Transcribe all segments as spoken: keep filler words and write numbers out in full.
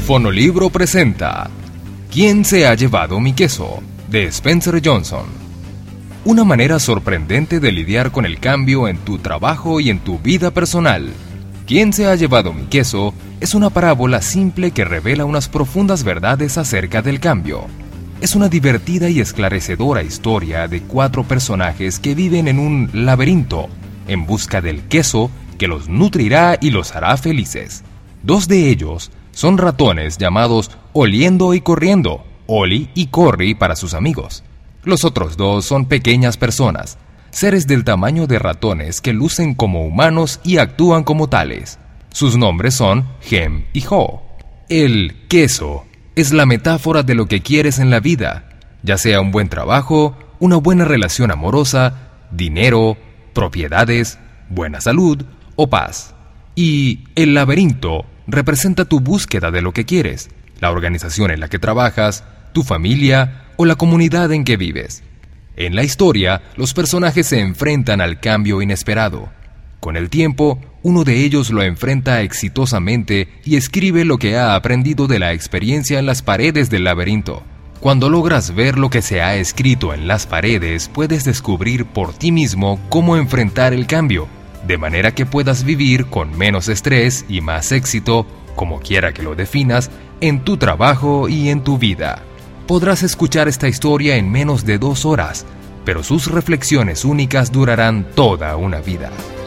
Fonolibro presenta ¿Quién se ha llevado mi queso? De Spencer Johnson. Una manera sorprendente de lidiar con el cambio en tu trabajo y en tu vida personal. ¿Quién se ha llevado mi queso? Es una parábola simple que revela unas profundas verdades acerca del cambio. Es una divertida y esclarecedora historia de cuatro personajes que viven en un laberinto en busca del queso que los nutrirá y los hará felices. Dos de ellos son ratones llamados Oliendo y Corriendo, Oli y Corri para sus amigos. Los otros dos son pequeñas personas, seres del tamaño de ratones que lucen como humanos y actúan como tales. Sus nombres son Hem y Haw. El queso es la metáfora de lo que quieres en la vida, ya sea un buen trabajo, una buena relación amorosa, dinero, propiedades, buena salud o paz. Y el laberinto representa tu búsqueda de lo que quieres, la organización en la que trabajas, tu familia o la comunidad en que vives. En la historia, los personajes se enfrentan al cambio inesperado. Con el tiempo, uno de ellos lo enfrenta exitosamente y escribe lo que ha aprendido de la experiencia en las paredes del laberinto. Cuando logras ver lo que se ha escrito en las paredes, puedes descubrir por ti mismo cómo enfrentar el cambio, de manera que puedas vivir con menos estrés y más éxito, como quiera que lo definas, en tu trabajo y en tu vida. Podrás escuchar esta historia en menos de dos horas, pero sus reflexiones únicas durarán toda una vida.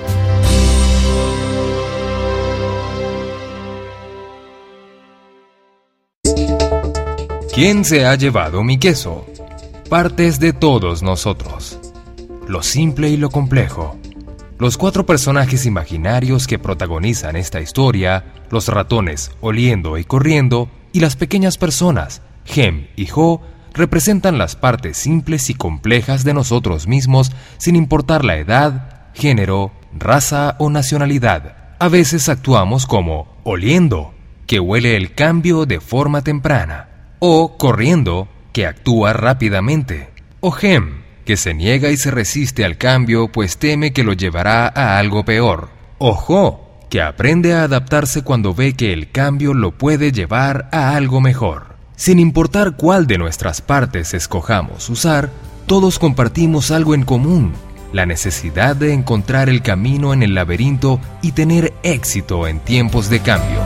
¿Quién se ha llevado mi queso? Partes de todos nosotros. Lo simple y lo complejo. Los cuatro personajes imaginarios que protagonizan esta historia, los ratones Oliendo y Corriendo, y las pequeñas personas, Hem y Haw, representan las partes simples y complejas de nosotros mismos sin importar la edad, género, raza o nacionalidad. A veces actuamos como Oliendo, que huele el cambio de forma temprana, o Corriendo, que actúa rápidamente, o Hem, que se niega y se resiste al cambio pues teme que lo llevará a algo peor, o Haw, que aprende a adaptarse cuando ve que el cambio lo puede llevar a algo mejor. Sin importar cuál de nuestras partes escojamos usar, todos compartimos algo en común: la necesidad de encontrar el camino en el laberinto y tener éxito en tiempos de cambio.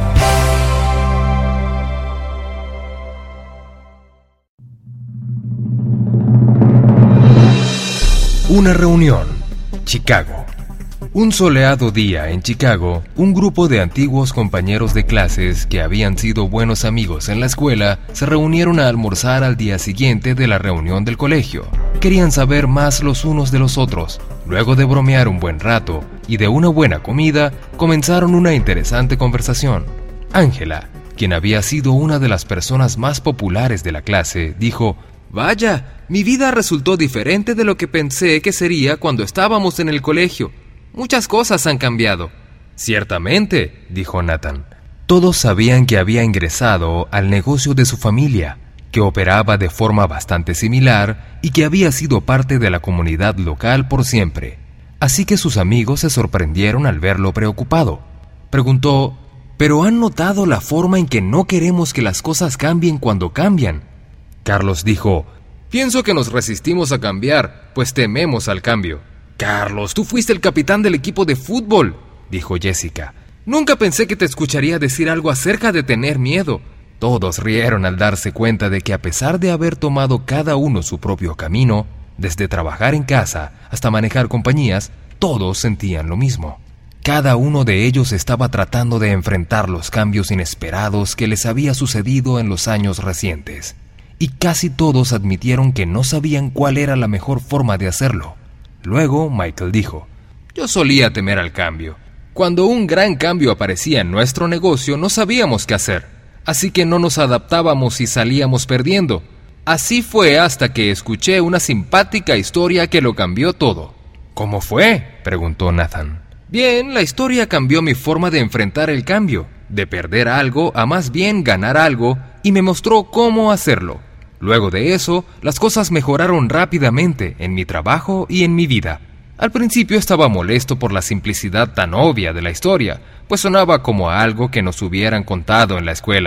Una reunión. Chicago. Un soleado día en Chicago, un grupo de antiguos compañeros de clases que habían sido buenos amigos en la escuela se reunieron a almorzar al día siguiente de la reunión del colegio. Querían saber más los unos de los otros. Luego de bromear un buen rato y de una buena comida, comenzaron una interesante conversación. Ángela, quien había sido una de las personas más populares de la clase, dijo: «Vaya, mi vida resultó diferente de lo que pensé que sería cuando estábamos en el colegio. Muchas cosas han cambiado». «Ciertamente», dijo Nathan. Todos sabían que había ingresado al negocio de su familia, que operaba de forma bastante similar y que había sido parte de la comunidad local por siempre. Así que sus amigos se sorprendieron al verlo preocupado. Preguntó: «¿Pero han notado la forma en que no queremos que las cosas cambien cuando cambian?» Carlos dijo: «Pienso que nos resistimos a cambiar, pues tememos al cambio». «Carlos, tú fuiste el capitán del equipo de fútbol», dijo Jessica. «Nunca pensé que te escucharía decir algo acerca de tener miedo». Todos rieron al darse cuenta de que a pesar de haber tomado cada uno su propio camino, desde trabajar en casa hasta manejar compañías, todos sentían lo mismo. Cada uno de ellos estaba tratando de enfrentar los cambios inesperados que les había sucedido en los años recientes. Y casi todos admitieron que no sabían cuál era la mejor forma de hacerlo. Luego Michael dijo: «Yo solía temer al cambio. Cuando un gran cambio aparecía en nuestro negocio no sabíamos qué hacer, así que no nos adaptábamos y salíamos perdiendo. Así fue hasta que escuché una simpática historia que lo cambió todo». «¿Cómo fue?», preguntó Nathan. «Bien, la historia cambió mi forma de enfrentar el cambio, de perder algo a más bien ganar algo, y me mostró cómo hacerlo. Luego de eso, las cosas mejoraron rápidamente en mi trabajo y en mi vida. Al principio estaba molesto por la simplicidad tan obvia de la historia, pues sonaba como a algo que nos hubieran contado en la escuela.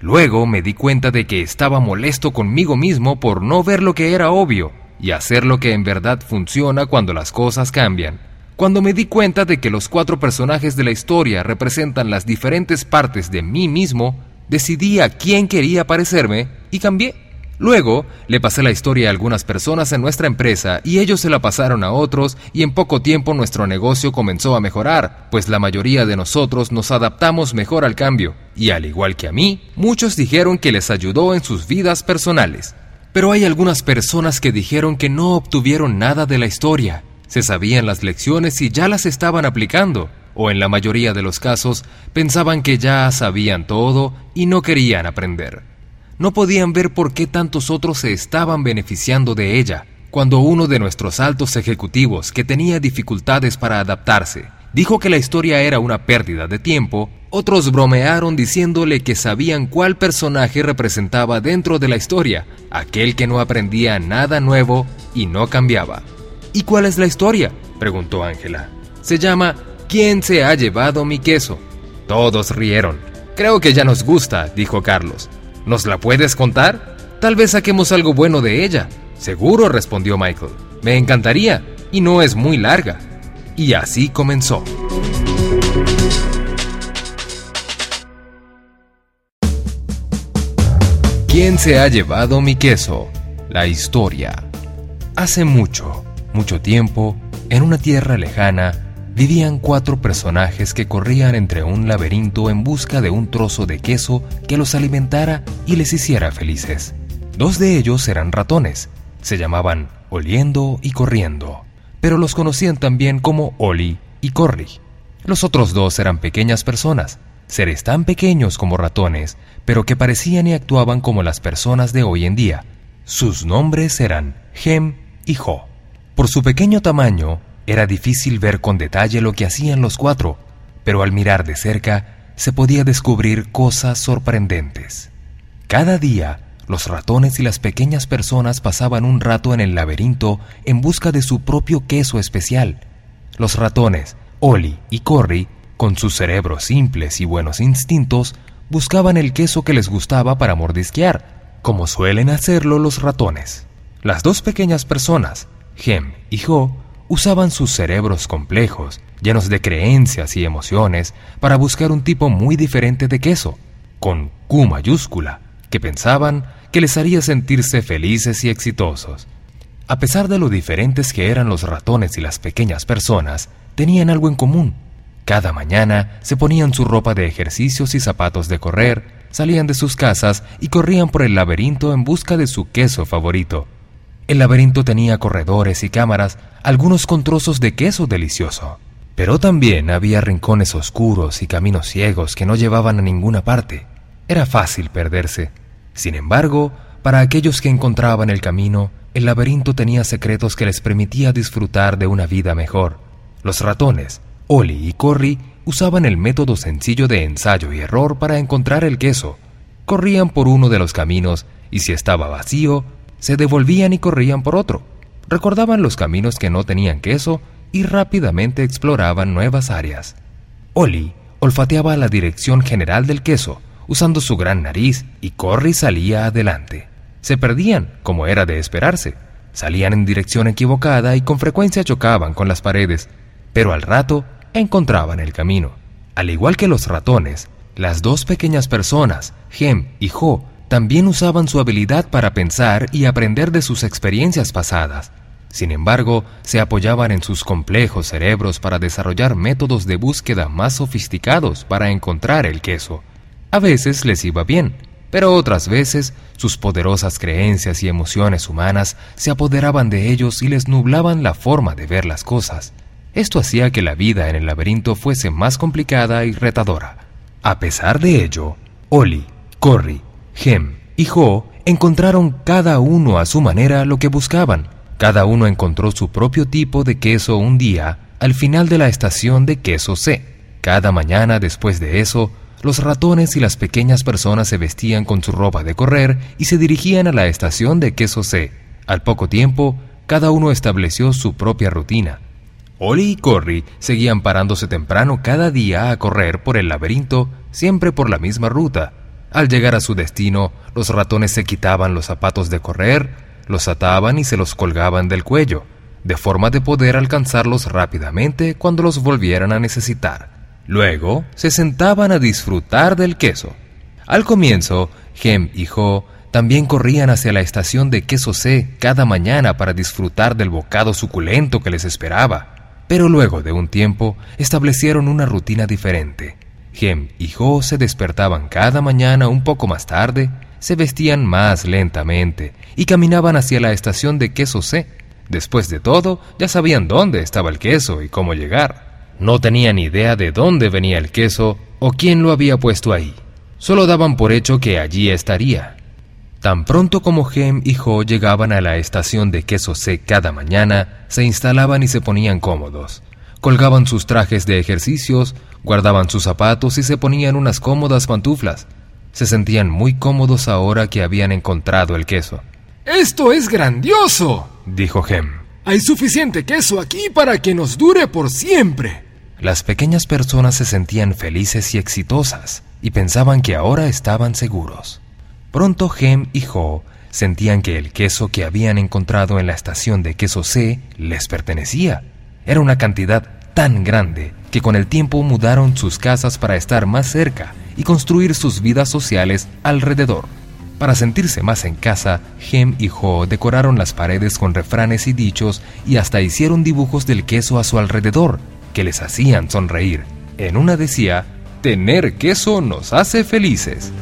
Luego me di cuenta de que estaba molesto conmigo mismo por no ver lo que era obvio y hacer lo que en verdad funciona cuando las cosas cambian. Cuando me di cuenta de que los cuatro personajes de la historia representan las diferentes partes de mí mismo, decidí a quién quería parecerme y cambié. Luego, le pasé la historia a algunas personas en nuestra empresa y ellos se la pasaron a otros y en poco tiempo nuestro negocio comenzó a mejorar, pues la mayoría de nosotros nos adaptamos mejor al cambio. Y al igual que a mí, muchos dijeron que les ayudó en sus vidas personales. Pero hay algunas personas que dijeron que no obtuvieron nada de la historia. Se sabían las lecciones y ya las estaban aplicando, o en la mayoría de los casos pensaban que ya sabían todo y no querían aprender. No podían ver por qué tantos otros se estaban beneficiando de ella. Cuando uno de nuestros altos ejecutivos, que tenía dificultades para adaptarse, dijo que la historia era una pérdida de tiempo, otros bromearon diciéndole que sabían cuál personaje representaba dentro de la historia, aquel que no aprendía nada nuevo y no cambiaba. ¿Y cuál es la historia?, preguntó Ángela. Se llama ¿Quién se ha llevado mi queso? Todos rieron. Creo que ya nos gusta, dijo Carlos. ¿Nos la puedes contar? Tal vez saquemos algo bueno de ella. Seguro, respondió Michael. Me encantaría, y no es muy larga. Y así comenzó. ¿Quién se ha llevado mi queso? La historia. Hace mucho, mucho tiempo, en una tierra lejana, vivían cuatro personajes que corrían entre un laberinto en busca de un trozo de queso que los alimentara y les hiciera felices. Dos de ellos eran ratones. Se llamaban Oliendo y Corriendo, pero los conocían también como Oli y Corri. Los otros dos eran pequeñas personas, seres tan pequeños como ratones, pero que parecían y actuaban como las personas de hoy en día. Sus nombres eran Hem y Ho. Por su pequeño tamaño, era difícil ver con detalle lo que hacían los cuatro, pero al mirar de cerca se podía descubrir cosas sorprendentes. Cada día, los ratones y las pequeñas personas pasaban un rato en el laberinto en busca de su propio queso especial. Los ratones, Oli y Corri, con sus cerebros simples y buenos instintos, buscaban el queso que les gustaba para mordisquear, como suelen hacerlo los ratones. Las dos pequeñas personas, Hem y Ho, usaban sus cerebros complejos, llenos de creencias y emociones, para buscar un tipo muy diferente de queso, con Q mayúscula, que pensaban que les haría sentirse felices y exitosos. A pesar de lo diferentes que eran los ratones y las pequeñas personas, tenían algo en común. Cada mañana se ponían su ropa de ejercicios y zapatos de correr, salían de sus casas y corrían por el laberinto en busca de su queso favorito. El laberinto tenía corredores y cámaras, algunos con trozos de queso delicioso. Pero también había rincones oscuros y caminos ciegos que no llevaban a ninguna parte. Era fácil perderse. Sin embargo, para aquellos que encontraban el camino, el laberinto tenía secretos que les permitía disfrutar de una vida mejor. Los ratones, Oli y Corri, usaban el método sencillo de ensayo y error para encontrar el queso. Corrían por uno de los caminos y si estaba vacío, se devolvían y corrían por otro. Recordaban los caminos que no tenían queso y rápidamente exploraban nuevas áreas. Oli olfateaba la dirección general del queso, usando su gran nariz, y Corri salía adelante. Se perdían, como era de esperarse. Salían en dirección equivocada y con frecuencia chocaban con las paredes, pero al rato encontraban el camino. Al igual que los ratones, las dos pequeñas personas, Hem y Ho, también usaban su habilidad para pensar y aprender de sus experiencias pasadas. Sin embargo, se apoyaban en sus complejos cerebros para desarrollar métodos de búsqueda más sofisticados para encontrar el queso. A veces les iba bien, pero otras veces sus poderosas creencias y emociones humanas se apoderaban de ellos y les nublaban la forma de ver las cosas. Esto hacía que la vida en el laberinto fuese más complicada y retadora. A pesar de ello, Oli, Corri, Hem y Ho encontraron cada uno a su manera lo que buscaban. Cada uno encontró su propio tipo de queso un día al final de la estación de queso C. Cada mañana después de eso, los ratones y las pequeñas personas se vestían con su ropa de correr y se dirigían a la estación de queso C. Al poco tiempo, cada uno estableció su propia rutina. Oli y Corri seguían parándose temprano cada día a correr por el laberinto, siempre por la misma ruta. Al llegar a su destino, los ratones se quitaban los zapatos de correr, los ataban y se los colgaban del cuello, de forma de poder alcanzarlos rápidamente cuando los volvieran a necesitar. Luego, se sentaban a disfrutar del queso. Al comienzo, Hem y Haw también corrían hacia la estación de queso C cada mañana para disfrutar del bocado suculento que les esperaba. Pero luego de un tiempo, establecieron una rutina diferente. Hem y Haw se despertaban cada mañana un poco más tarde, se vestían más lentamente y caminaban hacia la estación de queso C. Después de todo, ya sabían dónde estaba el queso y cómo llegar. No tenían idea de dónde venía el queso o quién lo había puesto ahí. Solo daban por hecho que allí estaría. Tan pronto como Hem y Haw llegaban a la estación de queso C cada mañana, se instalaban y se ponían cómodos. Colgaban sus trajes de ejercicios, guardaban sus zapatos y se ponían unas cómodas pantuflas. Se sentían muy cómodos ahora que habían encontrado el queso. ¡Esto es grandioso!, dijo Hem. Hay suficiente queso aquí para que nos dure por siempre. Las pequeñas personas se sentían felices y exitosas y pensaban que ahora estaban seguros. Pronto Hem y Haw sentían que el queso que habían encontrado en la estación de queso C les pertenecía. Era una cantidad tan grande que con el tiempo mudaron sus casas para estar más cerca y construir sus vidas sociales alrededor. Para sentirse más en casa, Hem y Haw decoraron las paredes con refranes y dichos y hasta hicieron dibujos del queso a su alrededor que les hacían sonreír. En una decía: «Tener queso nos hace felices».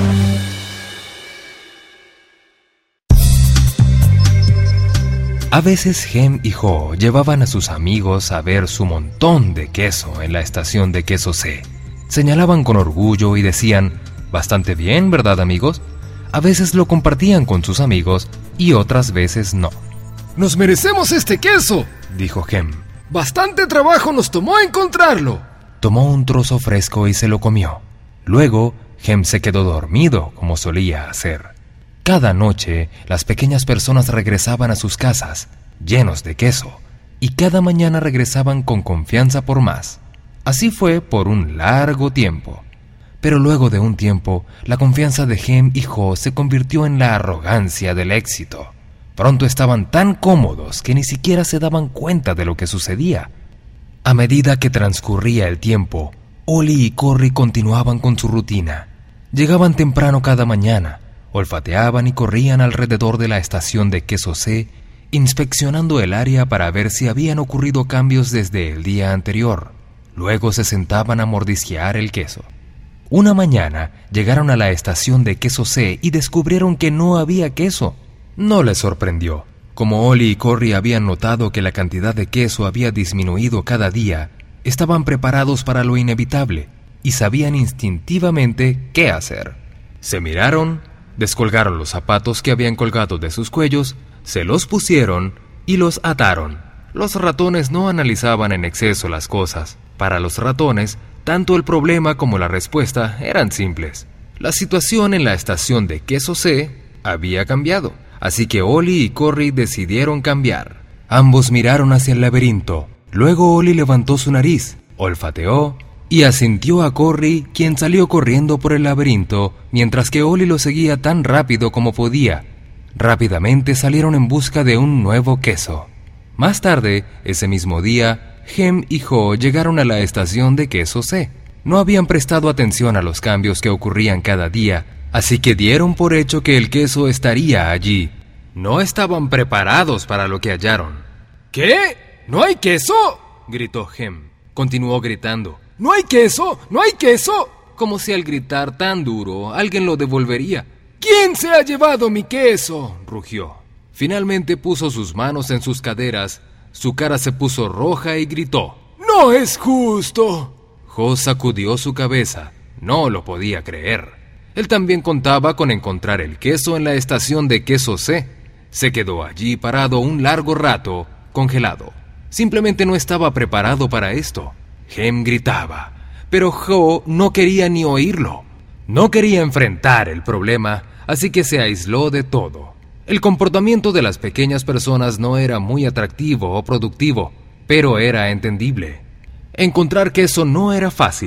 A veces Hem y Haw llevaban a sus amigos a ver su montón de queso en la estación de queso C. Señalaban con orgullo y decían: «Bastante bien, ¿verdad, amigos?». A veces lo compartían con sus amigos y otras veces no. «Nos merecemos este queso», dijo Hem. «Bastante trabajo nos tomó encontrarlo». Tomó un trozo fresco y se lo comió. Luego, Hem se quedó dormido, como solía hacer. Cada noche, las pequeñas personas regresaban a sus casas, llenos de queso, y cada mañana regresaban con confianza por más. Así fue por un largo tiempo. Pero luego de un tiempo, la confianza de Hem y Haw se convirtió en la arrogancia del éxito. Pronto estaban tan cómodos que ni siquiera se daban cuenta de lo que sucedía. A medida que transcurría el tiempo, Ollie y Corrie continuaban con su rutina. Llegaban temprano cada mañana, olfateaban y corrían alrededor de la estación de queso C, inspeccionando el área para ver si habían ocurrido cambios desde el día anterior. Luego se sentaban a mordisquear el queso. Una mañana llegaron a la estación de queso C y descubrieron que no había queso. No les sorprendió. Como Ollie y Corrie habían notado que la cantidad de queso había disminuido cada día, estaban preparados para lo inevitable y sabían instintivamente qué hacer. Se miraron, descolgaron los zapatos que habían colgado de sus cuellos, se los pusieron y los ataron. Los ratones no analizaban en exceso las cosas. Para los ratones, tanto el problema como la respuesta eran simples. La situación en la estación de queso C había cambiado, así que Ollie y Corrie decidieron cambiar. Ambos miraron hacia el laberinto. Luego Ollie levantó su nariz, olfateó y asintió a Corrie, quien salió corriendo por el laberinto, mientras que Ollie lo seguía tan rápido como podía. Rápidamente salieron en busca de un nuevo queso. Más tarde, ese mismo día, Hem y Haw llegaron a la estación de queso C. No habían prestado atención a los cambios que ocurrían cada día, así que dieron por hecho que el queso estaría allí. No estaban preparados para lo que hallaron. ¿Qué? ¿No hay queso?, gritó Hem. Continuó gritando. ¿No hay queso? ¿No hay queso? Como si al gritar tan duro alguien lo devolvería. ¿Quién se ha llevado mi queso?, rugió. Finalmente puso sus manos en sus caderas, su cara se puso roja y gritó. ¡No es justo! Haw sacudió su cabeza. No lo podía creer. Él también contaba con encontrar el queso en la estación de queso C. Se quedó allí parado un largo rato, congelado. Simplemente no estaba preparado para esto. Hem gritaba, pero Haw no quería ni oírlo. No quería enfrentar el problema, así que se aisló de todo. El comportamiento de las pequeñas personas no era muy atractivo o productivo, pero era entendible. Encontrar queso no era fácil.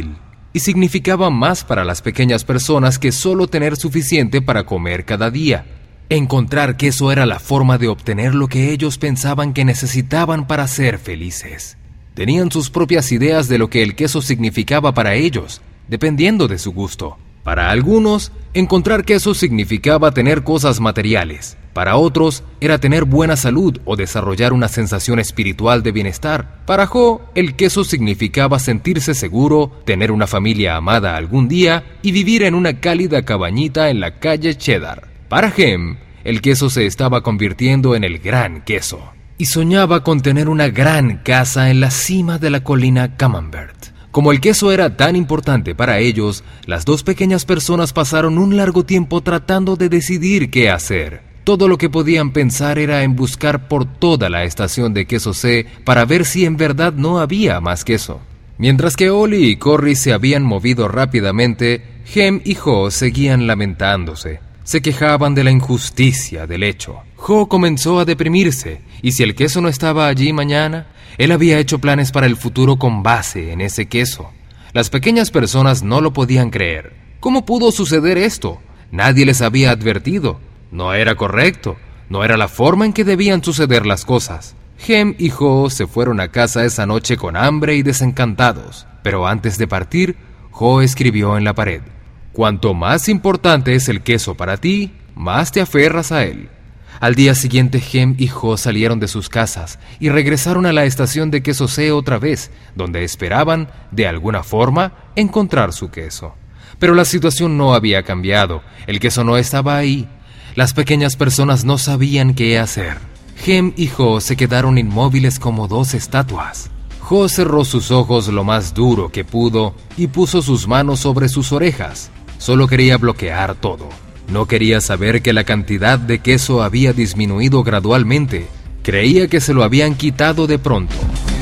y significaba más para las pequeñas personas que solo tener suficiente para comer cada día. Encontrar queso era la forma de obtener lo que ellos pensaban que necesitaban para ser felices. Tenían sus propias ideas de lo que el queso significaba para ellos, dependiendo de su gusto. Para algunos, encontrar queso significaba tener cosas materiales. Para otros, era tener buena salud o desarrollar una sensación espiritual de bienestar. Para Jo, el queso significaba sentirse seguro, tener una familia amada algún día y vivir en una cálida cabañita en la calle Cheddar. Para Hem, el queso se estaba convirtiendo en el gran queso y soñaba con tener una gran casa en la cima de la colina Camembert. Como el queso era tan importante para ellos, las dos pequeñas personas pasaron un largo tiempo tratando de decidir qué hacer. Todo lo que podían pensar era en buscar por toda la estación de Queso C para ver si en verdad no había más queso. Mientras que Ollie y Corrie se habían movido rápidamente, Hem y Jo seguían lamentándose. Se quejaban de la injusticia del hecho. Jo comenzó a deprimirse, y si el queso no estaba allí mañana, él había hecho planes para el futuro con base en ese queso. Las pequeñas personas no lo podían creer. ¿Cómo pudo suceder esto? Nadie les había advertido. No era correcto. No era la forma en que debían suceder las cosas. Hem y Jo se fueron a casa esa noche con hambre y desencantados. Pero antes de partir, Jo escribió en la pared: «Cuanto más importante es el queso para ti, más te aferras a él». Al día siguiente, Hem y Jo salieron de sus casas y regresaron a la estación de Queso C otra vez, donde esperaban, de alguna forma, encontrar su queso. Pero la situación no había cambiado. El queso no estaba ahí. Las pequeñas personas no sabían qué hacer. Hem y Jo se quedaron inmóviles como dos estatuas. Jo cerró sus ojos lo más duro que pudo y puso sus manos sobre sus orejas. Solo quería bloquear todo. No quería saber que la cantidad de queso había disminuido gradualmente. Creía que se lo habían quitado de pronto.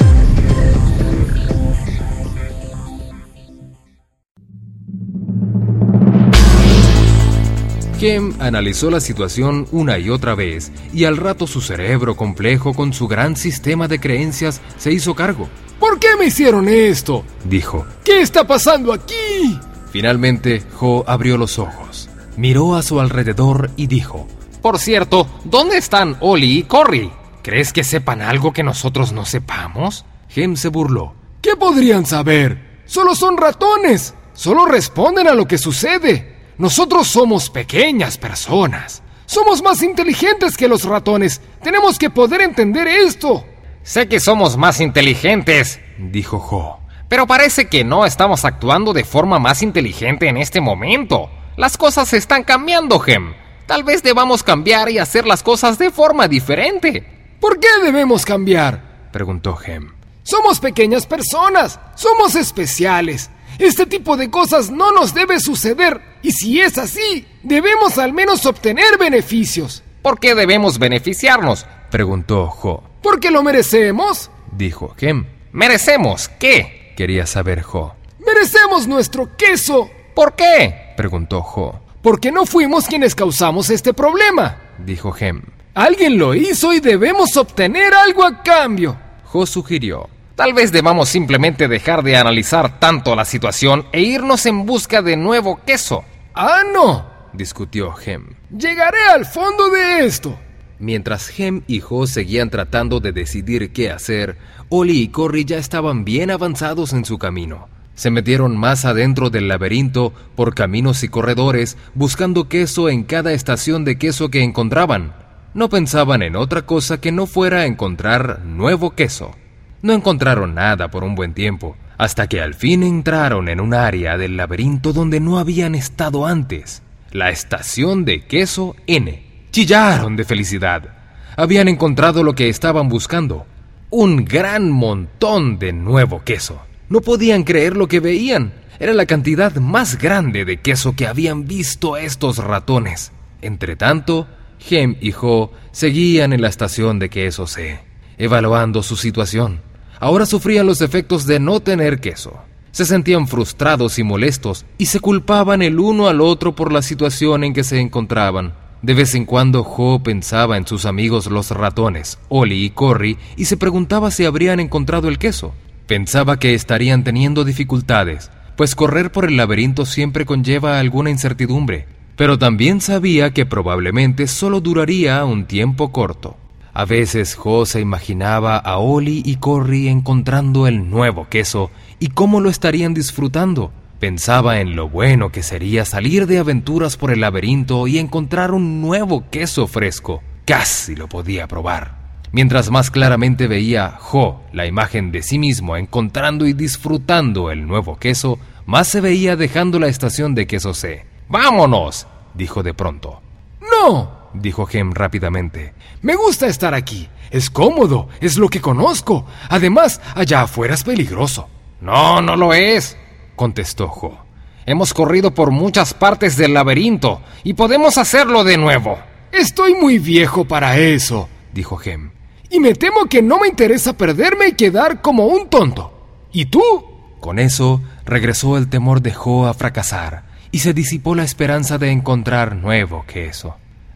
Hem analizó la situación una y otra vez, y al rato su cerebro complejo con su gran sistema de creencias se hizo cargo. ¿Por qué me hicieron esto?, dijo. ¿Qué está pasando aquí? Finalmente, Jo abrió los ojos. Miró a su alrededor y dijo: Por cierto, ¿dónde están Ollie y Corrie? ¿Crees que sepan algo que nosotros no sepamos? Hem se burló. ¿Qué podrían saber? Solo son ratones. Solo responden a lo que sucede. Nosotros somos pequeñas personas. Somos más inteligentes que los ratones. Tenemos que poder entender esto. Sé que somos más inteligentes, dijo Jo. Pero parece que no estamos actuando de forma más inteligente en este momento. Las cosas están cambiando, Hem. Tal vez debamos cambiar y hacer las cosas de forma diferente. ¿Por qué debemos cambiar?, preguntó Hem. Somos pequeñas personas. Somos especiales. Este tipo de cosas no nos debe suceder. Y si es así, debemos al menos obtener beneficios. ¿Por qué debemos beneficiarnos?, preguntó Jo. ¿Porque lo merecemos?, dijo Hem. ¿Merecemos qué?, quería saber Jo. Merecemos nuestro queso. ¿Por qué?, preguntó Jo. Porque no fuimos quienes causamos este problema, dijo Hem. Alguien lo hizo y debemos obtener algo a cambio. Jo sugirió: Tal vez debamos simplemente dejar de analizar tanto la situación e irnos en busca de nuevo queso. ¡Ah, no!, discutió Hem. Llegaré al fondo de esto. Mientras Hem y Jo seguían tratando de decidir qué hacer, Ollie y Corrie ya estaban bien avanzados en su camino. Se metieron más adentro del laberinto por caminos y corredores, buscando queso en cada estación de queso que encontraban. No pensaban en otra cosa que no fuera encontrar nuevo queso. No encontraron nada por un buen tiempo, hasta que al fin entraron en un área del laberinto donde no habían estado antes, la estación de queso N. Chillaron de felicidad. Habían encontrado lo que estaban buscando: un gran montón de nuevo queso. No podían creer lo que veían. Era la cantidad más grande de queso que habían visto estos ratones. Entretanto, Hem y Jo seguían en la estación de queso C, evaluando su situación. Ahora sufrían los efectos de no tener queso. Se sentían frustrados y molestos, y se culpaban el uno al otro por la situación en que se encontraban. De vez en cuando Jo pensaba en sus amigos los ratones, Ollie y Corrie, y se preguntaba si habrían encontrado el queso. Pensaba que estarían teniendo dificultades, pues correr por el laberinto siempre conlleva alguna incertidumbre, pero también sabía que probablemente solo duraría un tiempo corto. A veces Jo se imaginaba a Ollie y Corry encontrando el nuevo queso y cómo lo estarían disfrutando. Pensaba en lo bueno que sería salir de aventuras por el laberinto y encontrar un nuevo queso fresco. Casi lo podía probar. Mientras más claramente veía Jo la imagen de sí mismo encontrando y disfrutando el nuevo queso, más se veía dejando la estación de Queso C. ¡Vámonos!, dijo de pronto. ¡No!, dijo Hem rápidamente. Me gusta estar aquí. Es cómodo, es lo que conozco. Además, allá afuera es peligroso. No, no lo es, contestó Jo. Hemos corrido por muchas partes del laberinto y podemos hacerlo de nuevo. Estoy muy viejo para eso, dijo Hem. Y me temo que no me interesa perderme y quedar como un tonto. ¿Y tú? Con eso, regresó el temor de Jo a fracasar y se disipó la esperanza de encontrar nuevo queso.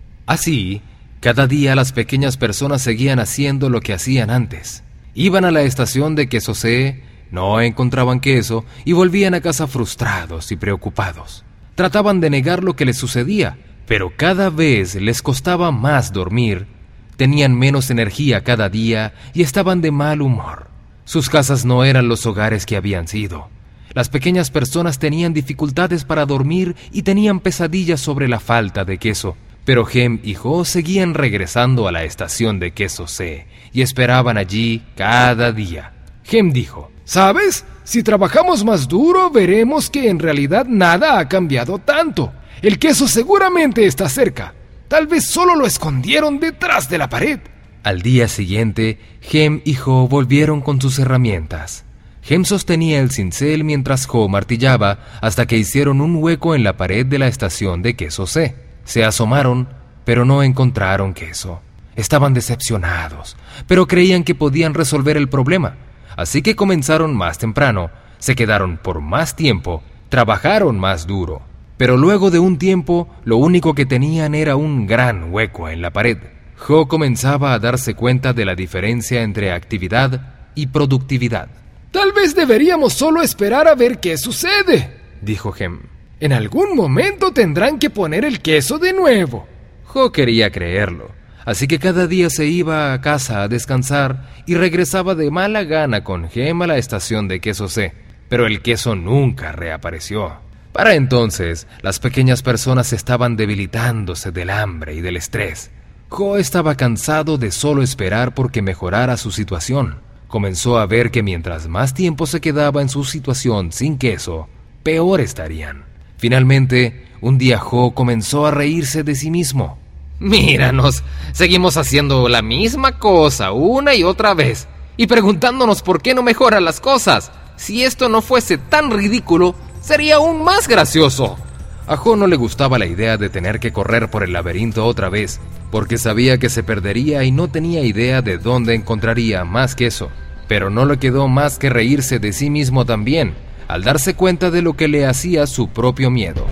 Así, cada día las pequeñas personas seguían haciendo lo que hacían antes. Iban a la estación de Queso C, no encontraban queso y volvían a casa frustrados y preocupados. Trataban de negar lo que les sucedía, pero cada vez les costaba más dormir. Tenían menos energía cada día y estaban de mal humor. Sus casas no eran los hogares que habían sido. Las pequeñas personas tenían dificultades para dormir y tenían pesadillas sobre la falta de queso. Pero Hem y Jo seguían regresando a la estación de Queso C y esperaban allí cada día. Hem dijo: ¿Sabes? Si trabajamos más duro, veremos que en realidad nada ha cambiado tanto. El queso seguramente está cerca. Tal vez solo lo escondieron detrás de la pared. Al día siguiente, Hem y Jo volvieron con sus herramientas. Hem sostenía el cincel mientras Jo martillaba hasta que hicieron un hueco en la pared de la estación de Queso C. Se asomaron, pero no encontraron queso. Estaban decepcionados, pero creían que podían resolver el problema. Así que comenzaron más temprano, se quedaron por más tiempo, trabajaron más duro. Pero luego de un tiempo, lo único que tenían era un gran hueco en la pared. Jo comenzaba a darse cuenta de la diferencia entre actividad y productividad. Tal vez deberíamos solo esperar a ver qué sucede, dijo Hem. En algún momento tendrán que poner el queso de nuevo. Jo quería creerlo, así que cada día se iba a casa a descansar y regresaba de mala gana con Hem a la estación de Queso C, pero el queso nunca reapareció. Para entonces, las pequeñas personas estaban debilitándose del hambre y del estrés. Jo estaba cansado de solo esperar porque mejorara su situación. Comenzó a ver que mientras más tiempo se quedaba en su situación sin queso, peor estarían. Finalmente, un día Jo comenzó a reírse de sí mismo. Míranos, seguimos haciendo la misma cosa una y otra vez y preguntándonos por qué no mejoran las cosas. Si esto no fuese tan ridículo, sería aún más gracioso. A Jo no le gustaba la idea de tener que correr por el laberinto otra vez, porque sabía que se perdería y no tenía idea de dónde encontraría más queso. Pero no le quedó más que reírse de sí mismo también, al darse cuenta de lo que le hacía su propio miedo.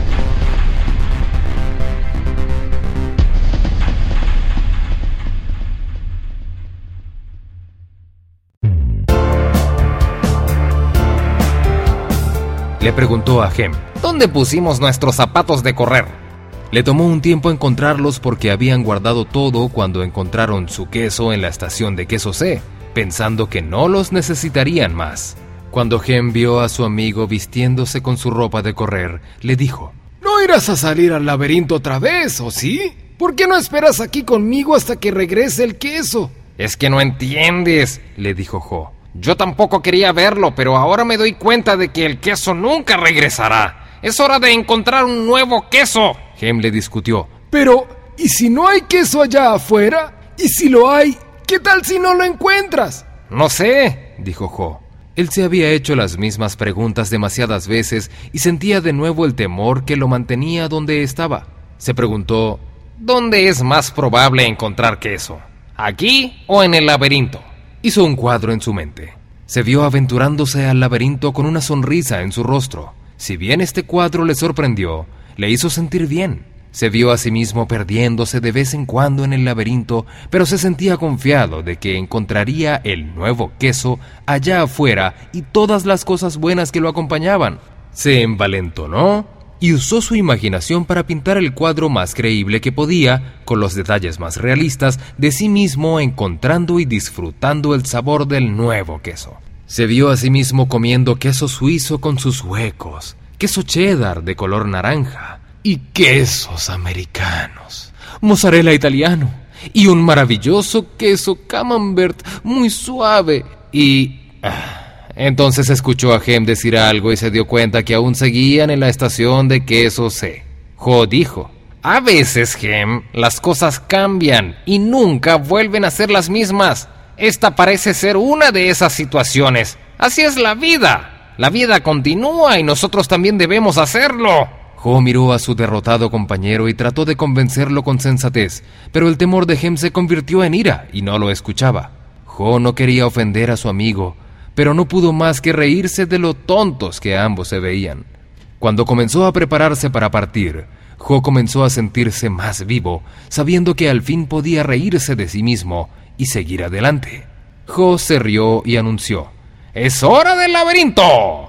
Le preguntó a Hem: ¿dónde pusimos nuestros zapatos de correr? Le tomó un tiempo encontrarlos porque habían guardado todo cuando encontraron su queso en la estación de Queso C, pensando que no los necesitarían más. Cuando Hem vio a su amigo vistiéndose con su ropa de correr, le dijo: ¿No irás a salir al laberinto otra vez, o sí? ¿Por qué no esperas aquí conmigo hasta que regrese el queso? Es que no entiendes, le dijo Jo. Yo tampoco quería verlo, pero ahora me doy cuenta de que el queso nunca regresará. Es hora de encontrar un nuevo queso. Hem le discutió: Pero, ¿y si no hay queso allá afuera? ¿Y si lo hay, qué tal si no lo encuentras? No sé, dijo Jo. Él se había hecho las mismas preguntas demasiadas veces y sentía de nuevo el temor que lo mantenía donde estaba. Se preguntó: ¿dónde es más probable encontrar queso? ¿Aquí o en el laberinto? Hizo un cuadro en su mente. Se vio aventurándose al laberinto con una sonrisa en su rostro. Si bien este cuadro le sorprendió, le hizo sentir bien. Se vio a sí mismo perdiéndose de vez en cuando en el laberinto, pero se sentía confiado de que encontraría el nuevo queso allá afuera y todas las cosas buenas que lo acompañaban. Se envalentonó y usó su imaginación para pintar el cuadro más creíble que podía, con los detalles más realistas de sí mismo, encontrando y disfrutando el sabor del nuevo queso. Se vio a sí mismo comiendo queso suizo con sus huecos, queso cheddar de color naranja, y quesos americanos, mozzarella italiano, y un maravilloso queso camembert muy suave, y... Ah, entonces escuchó a Hem decir algo y se dio cuenta que aún seguían en la estación de queso C. Jo dijo: a veces, Hem, las cosas cambian y nunca vuelven a ser las mismas. Esta parece ser una de esas situaciones. Así es la vida. La vida continúa y nosotros también debemos hacerlo. Jo miró a su derrotado compañero y trató de convencerlo con sensatez, pero el temor de Hem se convirtió en ira y no lo escuchaba. Jo no quería ofender a su amigo, pero no pudo más que reírse de lo tontos que ambos se veían. Cuando comenzó a prepararse para partir, Jo comenzó a sentirse más vivo, sabiendo que al fin podía reírse de sí mismo y seguir adelante. Jo se rió y anunció: ¡es hora del laberinto!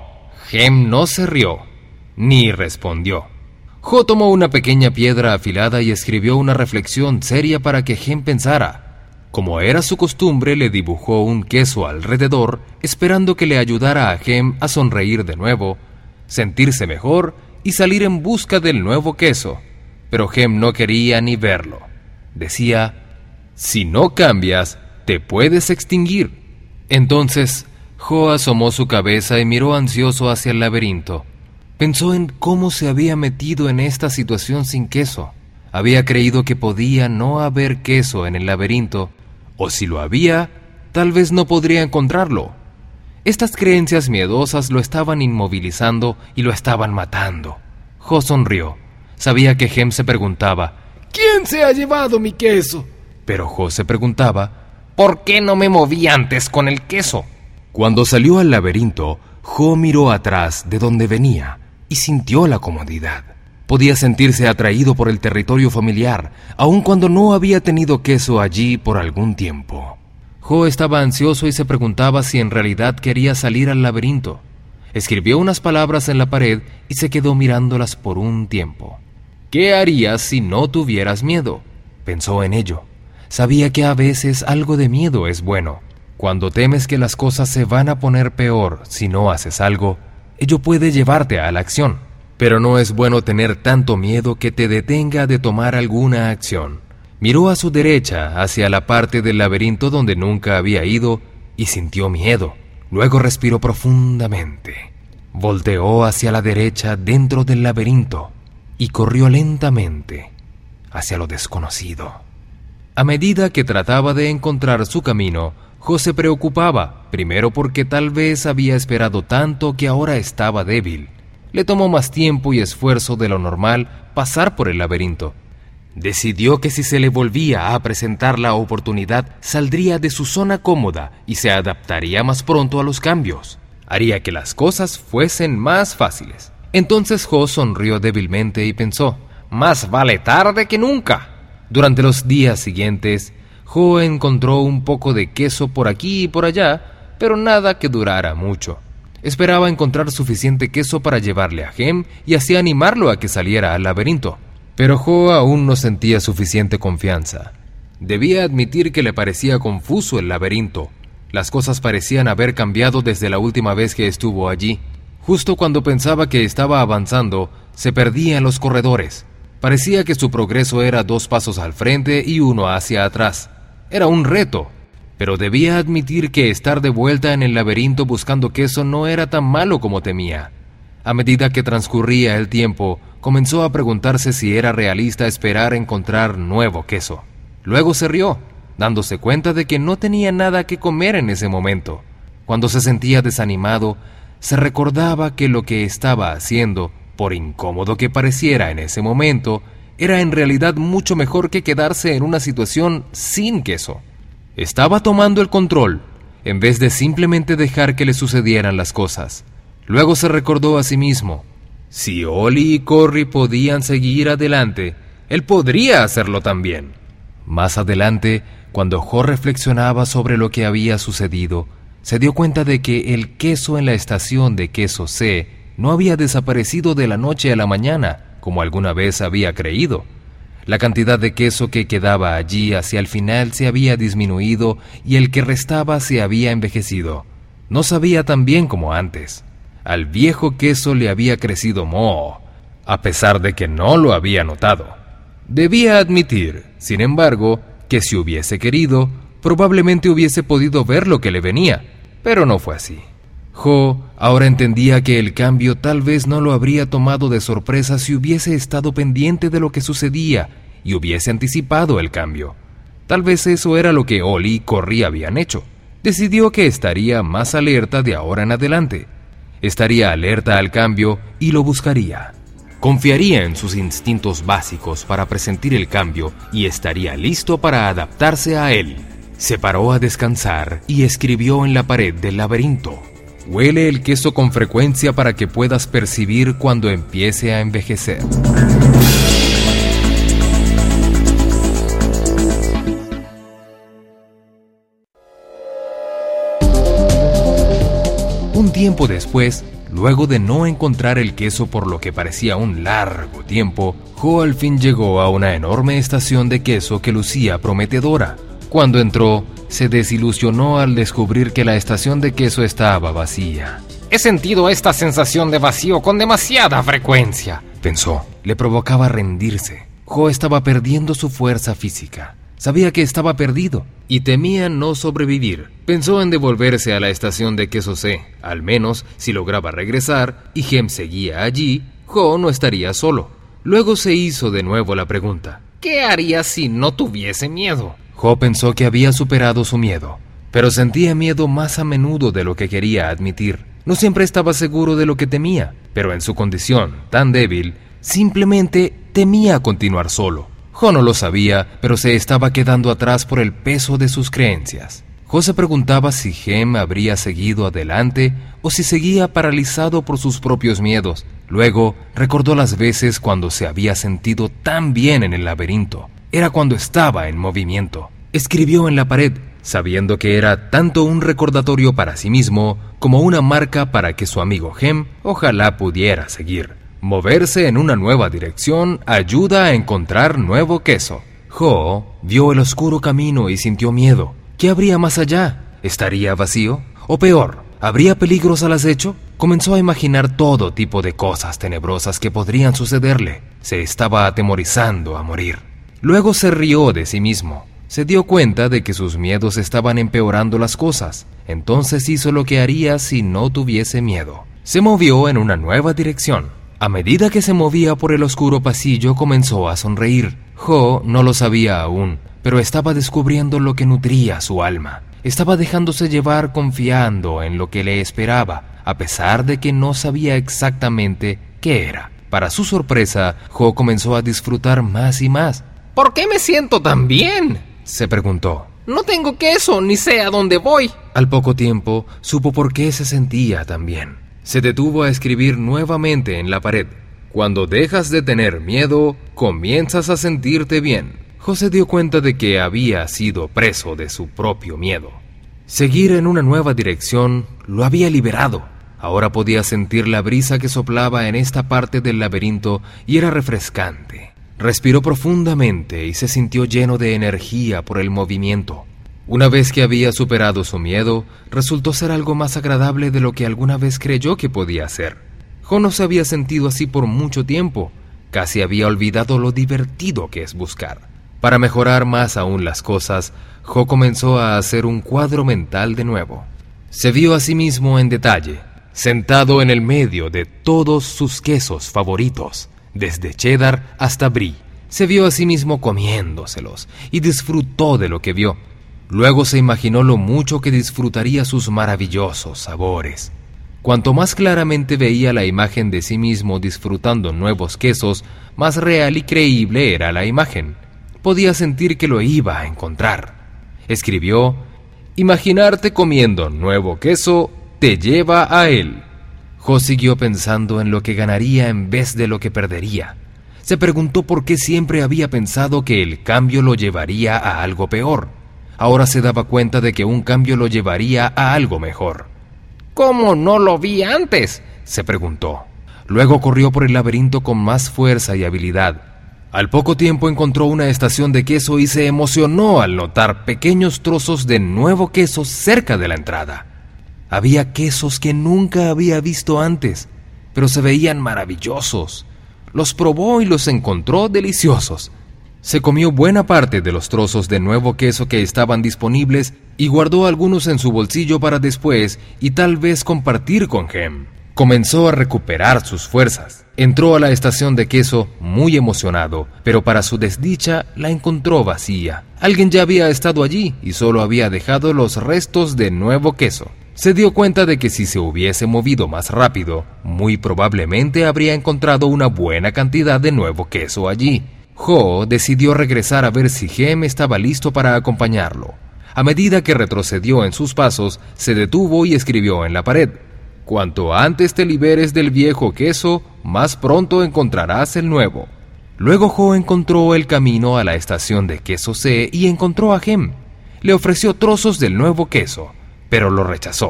Hem no se rió, ni respondió. Jo tomó una pequeña piedra afilada y escribió una reflexión seria para que Hem pensara. Como era su costumbre, le dibujó un queso alrededor, esperando que le ayudara a Hem a sonreír de nuevo, sentirse mejor y salir en busca del nuevo queso. Pero Hem no quería ni verlo. Decía: si no cambias, te puedes extinguir. Entonces, Jo asomó su cabeza y miró ansioso hacia el laberinto. Pensó en cómo se había metido en esta situación sin queso. Había creído que podía no haber queso en el laberinto, o si lo había, tal vez no podría encontrarlo. Estas creencias miedosas lo estaban inmovilizando y lo estaban matando. Jo sonrió. Sabía que Hem se preguntaba: ¿quién se ha llevado mi queso? Pero Jo se preguntaba: ¿por qué no me moví antes con el queso? Cuando salió al laberinto, Jo miró atrás de donde venía y sintió la comodidad. Podía sentirse atraído por el territorio familiar, aun cuando no había tenido queso allí por algún tiempo. Jo estaba ansioso y se preguntaba si en realidad quería salir al laberinto. Escribió unas palabras en la pared y se quedó mirándolas por un tiempo. ¿Qué harías si no tuvieras miedo? Pensó en ello. Sabía que a veces algo de miedo es bueno. Cuando temes que las cosas se van a poner peor si no haces algo, ello puede llevarte a la acción. Pero no es bueno tener tanto miedo que te detenga de tomar alguna acción. Miró a su derecha, hacia la parte del laberinto donde nunca había ido, y sintió miedo. Luego respiró profundamente. Volteó hacia la derecha dentro del laberinto y corrió lentamente hacia lo desconocido. A medida que trataba de encontrar su camino, Jo se preocupaba, primero porque tal vez había esperado tanto que ahora estaba débil. Le tomó más tiempo y esfuerzo de lo normal pasar por el laberinto. Decidió que si se le volvía a presentar la oportunidad, saldría de su zona cómoda y se adaptaría más pronto a los cambios. Haría que las cosas fuesen más fáciles. Entonces Jo sonrió débilmente y pensó: más vale tarde que nunca. Durante los días siguientes, Jo encontró un poco de queso por aquí y por allá, pero nada que durara mucho. Esperaba encontrar suficiente queso para llevarle a Hem y así animarlo a que saliera al laberinto. Pero Jo aún no sentía suficiente confianza. Debía admitir que le parecía confuso el laberinto. Las cosas parecían haber cambiado desde la última vez que estuvo allí. Justo cuando pensaba que estaba avanzando, se perdía en los corredores. Parecía que su progreso era dos pasos al frente y uno hacia atrás. Era un reto. Pero debía admitir que estar de vuelta en el laberinto buscando queso no era tan malo como temía. A medida que transcurría el tiempo, comenzó a preguntarse si era realista esperar encontrar nuevo queso. Luego se rió, dándose cuenta de que no tenía nada que comer en ese momento. Cuando se sentía desanimado, se recordaba que lo que estaba haciendo, por incómodo que pareciera en ese momento, era en realidad mucho mejor que quedarse en una situación sin queso. Estaba tomando el control, en vez de simplemente dejar que le sucedieran las cosas. Luego se recordó a sí mismo: si Oli y Corry podían seguir adelante, Él podría hacerlo también. Más adelante, cuando Jo reflexionaba sobre lo que había sucedido, se dio cuenta de que el queso en la estación de queso C no había desaparecido de la noche a la mañana, como alguna vez había creído. La cantidad de queso que quedaba allí hacia el final se había disminuido y el que restaba se había envejecido. No sabía tan bien como antes. Al viejo queso le había crecido moho, a pesar de que no lo había notado. Debía admitir, sin embargo, que si hubiese querido, probablemente hubiese podido ver lo que le venía, pero no fue así. Jo ahora entendía que el cambio tal vez no lo habría tomado de sorpresa si hubiese estado pendiente de lo que sucedía y hubiese anticipado el cambio. Tal vez eso era lo que Ollie y Corrie habían hecho. Decidió que estaría más alerta de ahora en adelante. Estaría alerta al cambio y lo buscaría. Confiaría en sus instintos básicos para presentir el cambio y estaría listo para adaptarse a él. Se paró a descansar y escribió en la pared del laberinto: huele el queso con frecuencia para que puedas percibir cuando empiece a envejecer. Un tiempo después, luego de no encontrar el queso por lo que parecía un largo tiempo, Jo al fin llegó a una enorme estación de queso que lucía prometedora. Cuando entró, se desilusionó al descubrir que la estación de queso estaba vacía. He sentido esta sensación de vacío con demasiada frecuencia, pensó. Le provocaba rendirse. Jo estaba perdiendo su fuerza física. Sabía que estaba perdido y temía no sobrevivir. Pensó en devolverse a la estación de queso C. Al menos, si lograba regresar y Hem seguía allí, Jo no estaría solo. Luego se hizo de nuevo la pregunta: ¿qué haría si no tuviese miedo? Jo pensó que había superado su miedo, pero sentía miedo más a menudo de lo que quería admitir. No siempre estaba seguro de lo que temía, pero en su condición tan débil, simplemente temía continuar solo. Jo no lo sabía, pero se estaba quedando atrás por el peso de sus creencias. Jo se preguntaba si Hem habría seguido adelante o si seguía paralizado por sus propios miedos. Luego recordó las veces cuando se había sentido tan bien en el laberinto. Era cuando estaba en movimiento. Escribió en la pared, sabiendo que era tanto un recordatorio para sí mismo como una marca para que su amigo Hem ojalá pudiera seguir. Moverse en una nueva dirección ayuda a encontrar nuevo queso. Jo vio el oscuro camino y sintió miedo. ¿Qué habría más allá? ¿Estaría vacío? O peor, ¿habría peligros al acecho? Comenzó a imaginar todo tipo de cosas tenebrosas que podrían sucederle. Se estaba atemorizando a morir. Luego se rió de sí mismo. Se dio cuenta de que sus miedos estaban empeorando las cosas. Entonces hizo lo que haría si no tuviese miedo. Se movió en una nueva dirección. A medida que se movía por el oscuro pasillo, comenzó a sonreír. Jo no lo sabía aún, pero estaba descubriendo lo que nutría su alma. Estaba dejándose llevar confiando en lo que le esperaba, a pesar de que no sabía exactamente qué era. Para su sorpresa, Jo comenzó a disfrutar más y más. ¿Por qué me siento tan bien?, se preguntó. No tengo queso, ni sé a dónde voy. Al poco tiempo, supo por qué se sentía tan bien. Se detuvo a escribir nuevamente en la pared: cuando dejas de tener miedo, comienzas a sentirte bien. Jo se dio cuenta de que había sido preso de su propio miedo. Seguir en una nueva dirección lo había liberado. Ahora podía sentir la brisa que soplaba en esta parte del laberinto y era refrescante. Respiró profundamente y se sintió lleno de energía por el movimiento. Una vez que había superado su miedo, resultó ser algo más agradable de lo que alguna vez creyó que podía ser. Jo no se había sentido así por mucho tiempo. Casi había olvidado lo divertido que es buscar. Para mejorar más aún las cosas, Jo comenzó a hacer un cuadro mental de nuevo. Se vio a sí mismo en detalle, sentado en el medio de todos sus quesos favoritos, desde cheddar hasta brie. Se vio a sí mismo comiéndoselos y disfrutó de lo que vio. Luego se imaginó lo mucho que disfrutaría sus maravillosos sabores. Cuanto más claramente veía la imagen de sí mismo disfrutando nuevos quesos, más real y creíble era la imagen. Podía sentir que lo iba a encontrar. Escribió: imaginarte comiendo nuevo queso te lleva a él. Jo siguió pensando en lo que ganaría en vez de lo que perdería. Se preguntó por qué siempre había pensado que el cambio lo llevaría a algo peor. Ahora se daba cuenta de que un cambio lo llevaría a algo mejor. ¿Cómo no lo vi antes?, se preguntó. Luego corrió por el laberinto con más fuerza y habilidad. Al poco tiempo encontró una estación de queso y se emocionó al notar pequeños trozos de nuevo queso cerca de la entrada. Había quesos que nunca había visto antes, pero se veían maravillosos. Los probó y los encontró deliciosos. Se comió buena parte de los trozos de nuevo queso que estaban disponibles y guardó algunos en su bolsillo para después y tal vez compartir con Hem. Comenzó a recuperar sus fuerzas. Entró a la estación de queso muy emocionado, pero para su desdicha la encontró vacía. Alguien ya había estado allí y solo había dejado los restos de nuevo queso. Se dio cuenta de que si se hubiese movido más rápido, muy probablemente habría encontrado una buena cantidad de nuevo queso allí. Ho decidió regresar a ver si Hem estaba listo para acompañarlo. A medida que retrocedió en sus pasos, se detuvo y escribió en la pared: «Cuanto antes te liberes del viejo queso, más pronto encontrarás el nuevo». Luego Ho encontró el camino a la estación de queso C y encontró a Hem. Le ofreció trozos del nuevo queso, pero lo rechazó.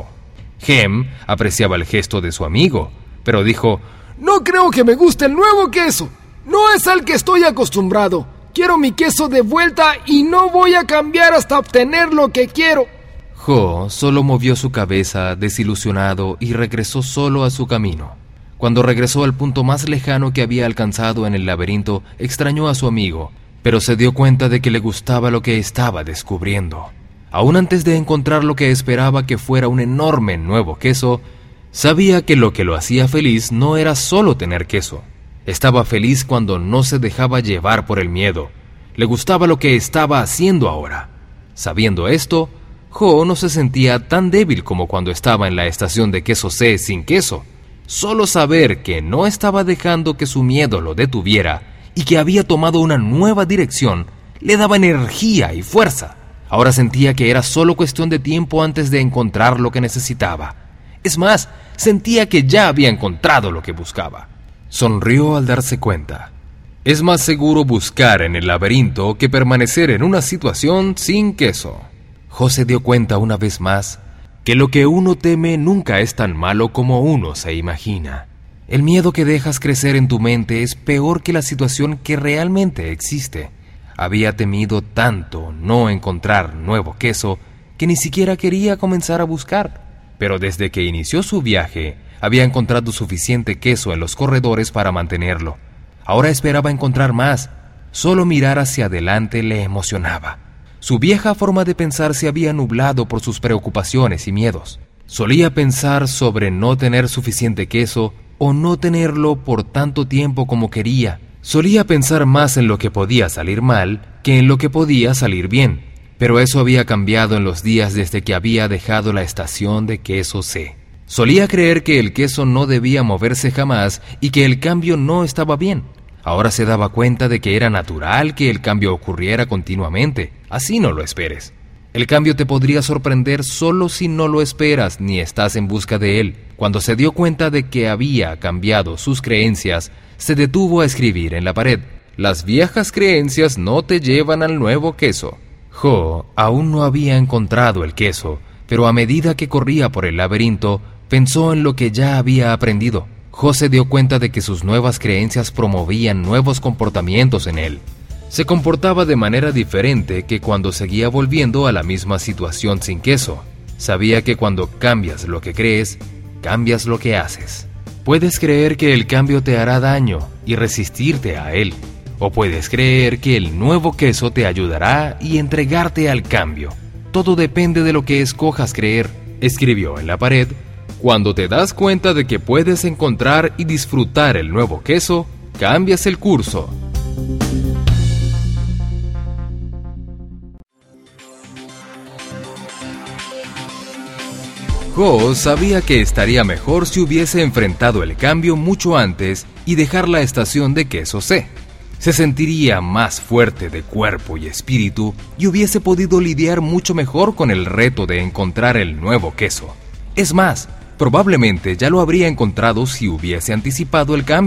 Hem apreciaba el gesto de su amigo, pero dijo: «No creo que me guste el nuevo queso. No es al que estoy acostumbrado. Quiero mi queso de vuelta y no voy a cambiar hasta obtener lo que quiero». Ho solo movió su cabeza desilusionado y regresó solo a su camino. Cuando regresó al punto más lejano que había alcanzado en el laberinto, extrañó a su amigo, pero se dio cuenta de que le gustaba lo que estaba descubriendo. Aún antes de encontrar lo que esperaba que fuera un enorme nuevo queso, sabía que lo que lo hacía feliz no era solo tener queso. Estaba feliz cuando no se dejaba llevar por el miedo. Le gustaba lo que estaba haciendo ahora. Sabiendo esto, Ho no se sentía tan débil como cuando estaba en la estación de queso C sin queso. Solo saber que no estaba dejando que su miedo lo detuviera y que había tomado una nueva dirección le daba energía y fuerza. Ahora sentía que era solo cuestión de tiempo antes de encontrar lo que necesitaba. Es más, sentía que ya había encontrado lo que buscaba. Sonrió al darse cuenta. Es más seguro buscar en el laberinto que permanecer en una situación sin queso. Ho se dio cuenta una vez más que lo que uno teme nunca es tan malo como uno se imagina. El miedo que dejas crecer en tu mente es peor que la situación que realmente existe. Había temido tanto no encontrar nuevo queso que ni siquiera quería comenzar a buscar. Pero desde que inició su viaje, había encontrado suficiente queso en los corredores para mantenerlo. Ahora esperaba encontrar más. Solo mirar hacia adelante le emocionaba. Su vieja forma de pensar se había nublado por sus preocupaciones y miedos. Solía pensar sobre no tener suficiente queso o no tenerlo por tanto tiempo como quería. Solía pensar más en lo que podía salir mal que en lo que podía salir bien. Pero eso había cambiado en los días desde que había dejado la estación de queso C. Solía creer que el queso no debía moverse jamás y que el cambio no estaba bien. Ahora se daba cuenta de que era natural que el cambio ocurriera continuamente. Así no lo esperes. El cambio te podría sorprender solo si no lo esperas ni estás en busca de él. Cuando se dio cuenta de que había cambiado sus creencias, se detuvo a escribir en la pared: «Las viejas creencias no te llevan al nuevo queso». Ho aún no había encontrado el queso, pero a medida que corría por el laberinto, pensó en lo que ya había aprendido. Ho se dio cuenta de que sus nuevas creencias promovían nuevos comportamientos en él. Se comportaba de manera diferente que cuando seguía volviendo a la misma situación sin queso. Sabía que cuando cambias lo que crees, cambias lo que haces. Puedes creer que el cambio te hará daño y resistirte a él. O puedes creer que el nuevo queso te ayudará y entregarte al cambio. Todo depende de lo que escojas creer, escribió en la pared. Cuando te das cuenta de que puedes encontrar y disfrutar el nuevo queso, cambias el curso. Ho sabía que estaría mejor si hubiese enfrentado el cambio mucho antes y dejar la estación de queso C. Se sentiría más fuerte de cuerpo y espíritu y hubiese podido lidiar mucho mejor con el reto de encontrar el nuevo queso. Es más, probablemente ya lo habría encontrado si hubiese anticipado el cambio.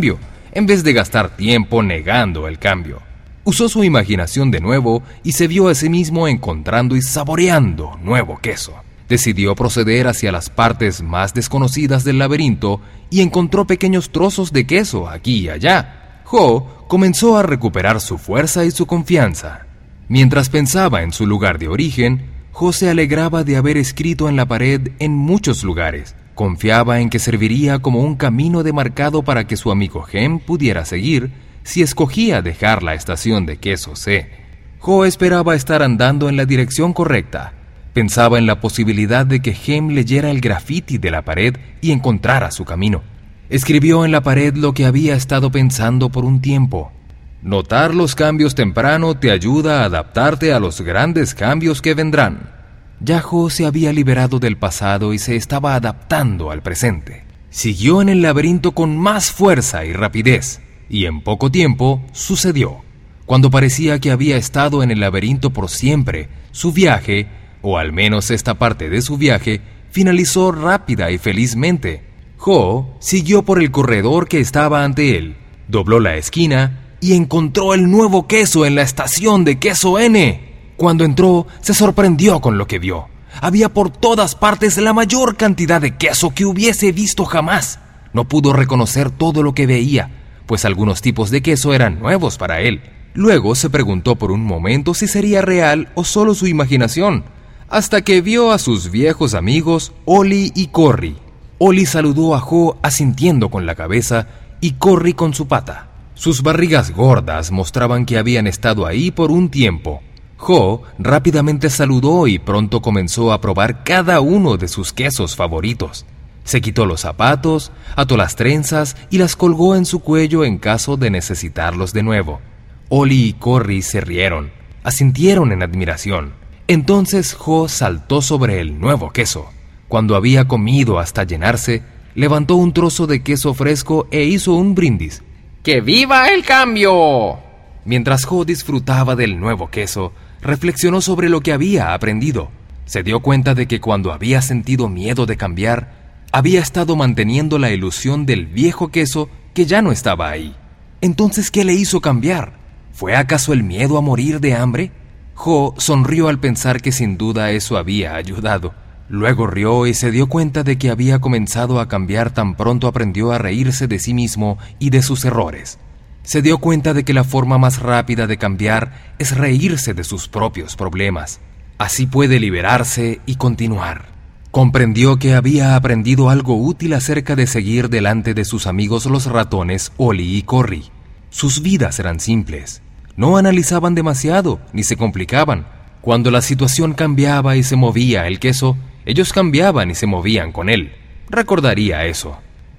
en vez de gastar tiempo negando el cambio. Usó su imaginación de nuevo y se vio a sí mismo encontrando y saboreando nuevo queso. Decidió proceder hacia las partes más desconocidas del laberinto y encontró pequeños trozos de queso aquí y allá. Ho comenzó a recuperar su fuerza y su confianza. Mientras pensaba en su lugar de origen, Ho se alegraba de haber escrito en la pared en muchos lugares. Confiaba en que serviría como un camino demarcado para que su amigo Hem pudiera seguir si escogía dejar la estación de queso C. Ho esperaba estar andando en la dirección correcta. Pensaba en la posibilidad de que Hem leyera el grafiti de la pared y encontrara su camino. Escribió en la pared lo que había estado pensando por un tiempo. Notar los cambios temprano te ayuda a adaptarte a los grandes cambios que vendrán. Ya Ho se había liberado del pasado y se estaba adaptando al presente. Siguió en el laberinto con más fuerza y rapidez, y en poco tiempo sucedió. Cuando parecía que había estado en el laberinto por siempre, su viaje, o al menos esta parte de su viaje, finalizó rápida y felizmente. Ho siguió por el corredor que estaba ante él, dobló la esquina y encontró el nuevo queso en la estación de queso N. Cuando entró, se sorprendió con lo que vio. Había por todas partes la mayor cantidad de queso que hubiese visto jamás. No pudo reconocer todo lo que veía, pues algunos tipos de queso eran nuevos para él. Luego se preguntó por un momento si sería real o solo su imaginación, hasta que vio a sus viejos amigos Ollie y Corry. Ollie saludó a Ho asintiendo con la cabeza y Corry con su pata. Sus barrigas gordas mostraban que habían estado ahí por un tiempo. Ho rápidamente saludó y pronto comenzó a probar cada uno de sus quesos favoritos. Se quitó los zapatos, ató las trenzas y las colgó en su cuello en caso de necesitarlos de nuevo. Ollie y Corry se rieron, asintieron en admiración. Entonces Ho saltó sobre el nuevo queso. Cuando había comido hasta llenarse, levantó un trozo de queso fresco e hizo un brindis. ¡Que viva el cambio! Mientras Ho disfrutaba del nuevo queso, reflexionó sobre lo que había aprendido. Se dio cuenta de que cuando había sentido miedo de cambiar, había estado manteniendo la ilusión del viejo queso que ya no estaba ahí. Entonces, ¿qué le hizo cambiar? ¿Fue acaso el miedo a morir de hambre? Ho sonrió al pensar que sin duda eso había ayudado. Luego rió y se dio cuenta de que había comenzado a cambiar tan pronto aprendió a reírse de sí mismo y de sus errores. Se dio cuenta de que la forma más rápida de cambiar es reírse de sus propios problemas. Así puede liberarse y continuar. Comprendió que había aprendido algo útil acerca de seguir delante de sus amigos los ratones Ollie y Corry. Sus vidas eran simples. No analizaban demasiado ni se complicaban. Cuando la situación cambiaba y se movía el queso, ellos cambiaban y se movían con él. Recordaría eso.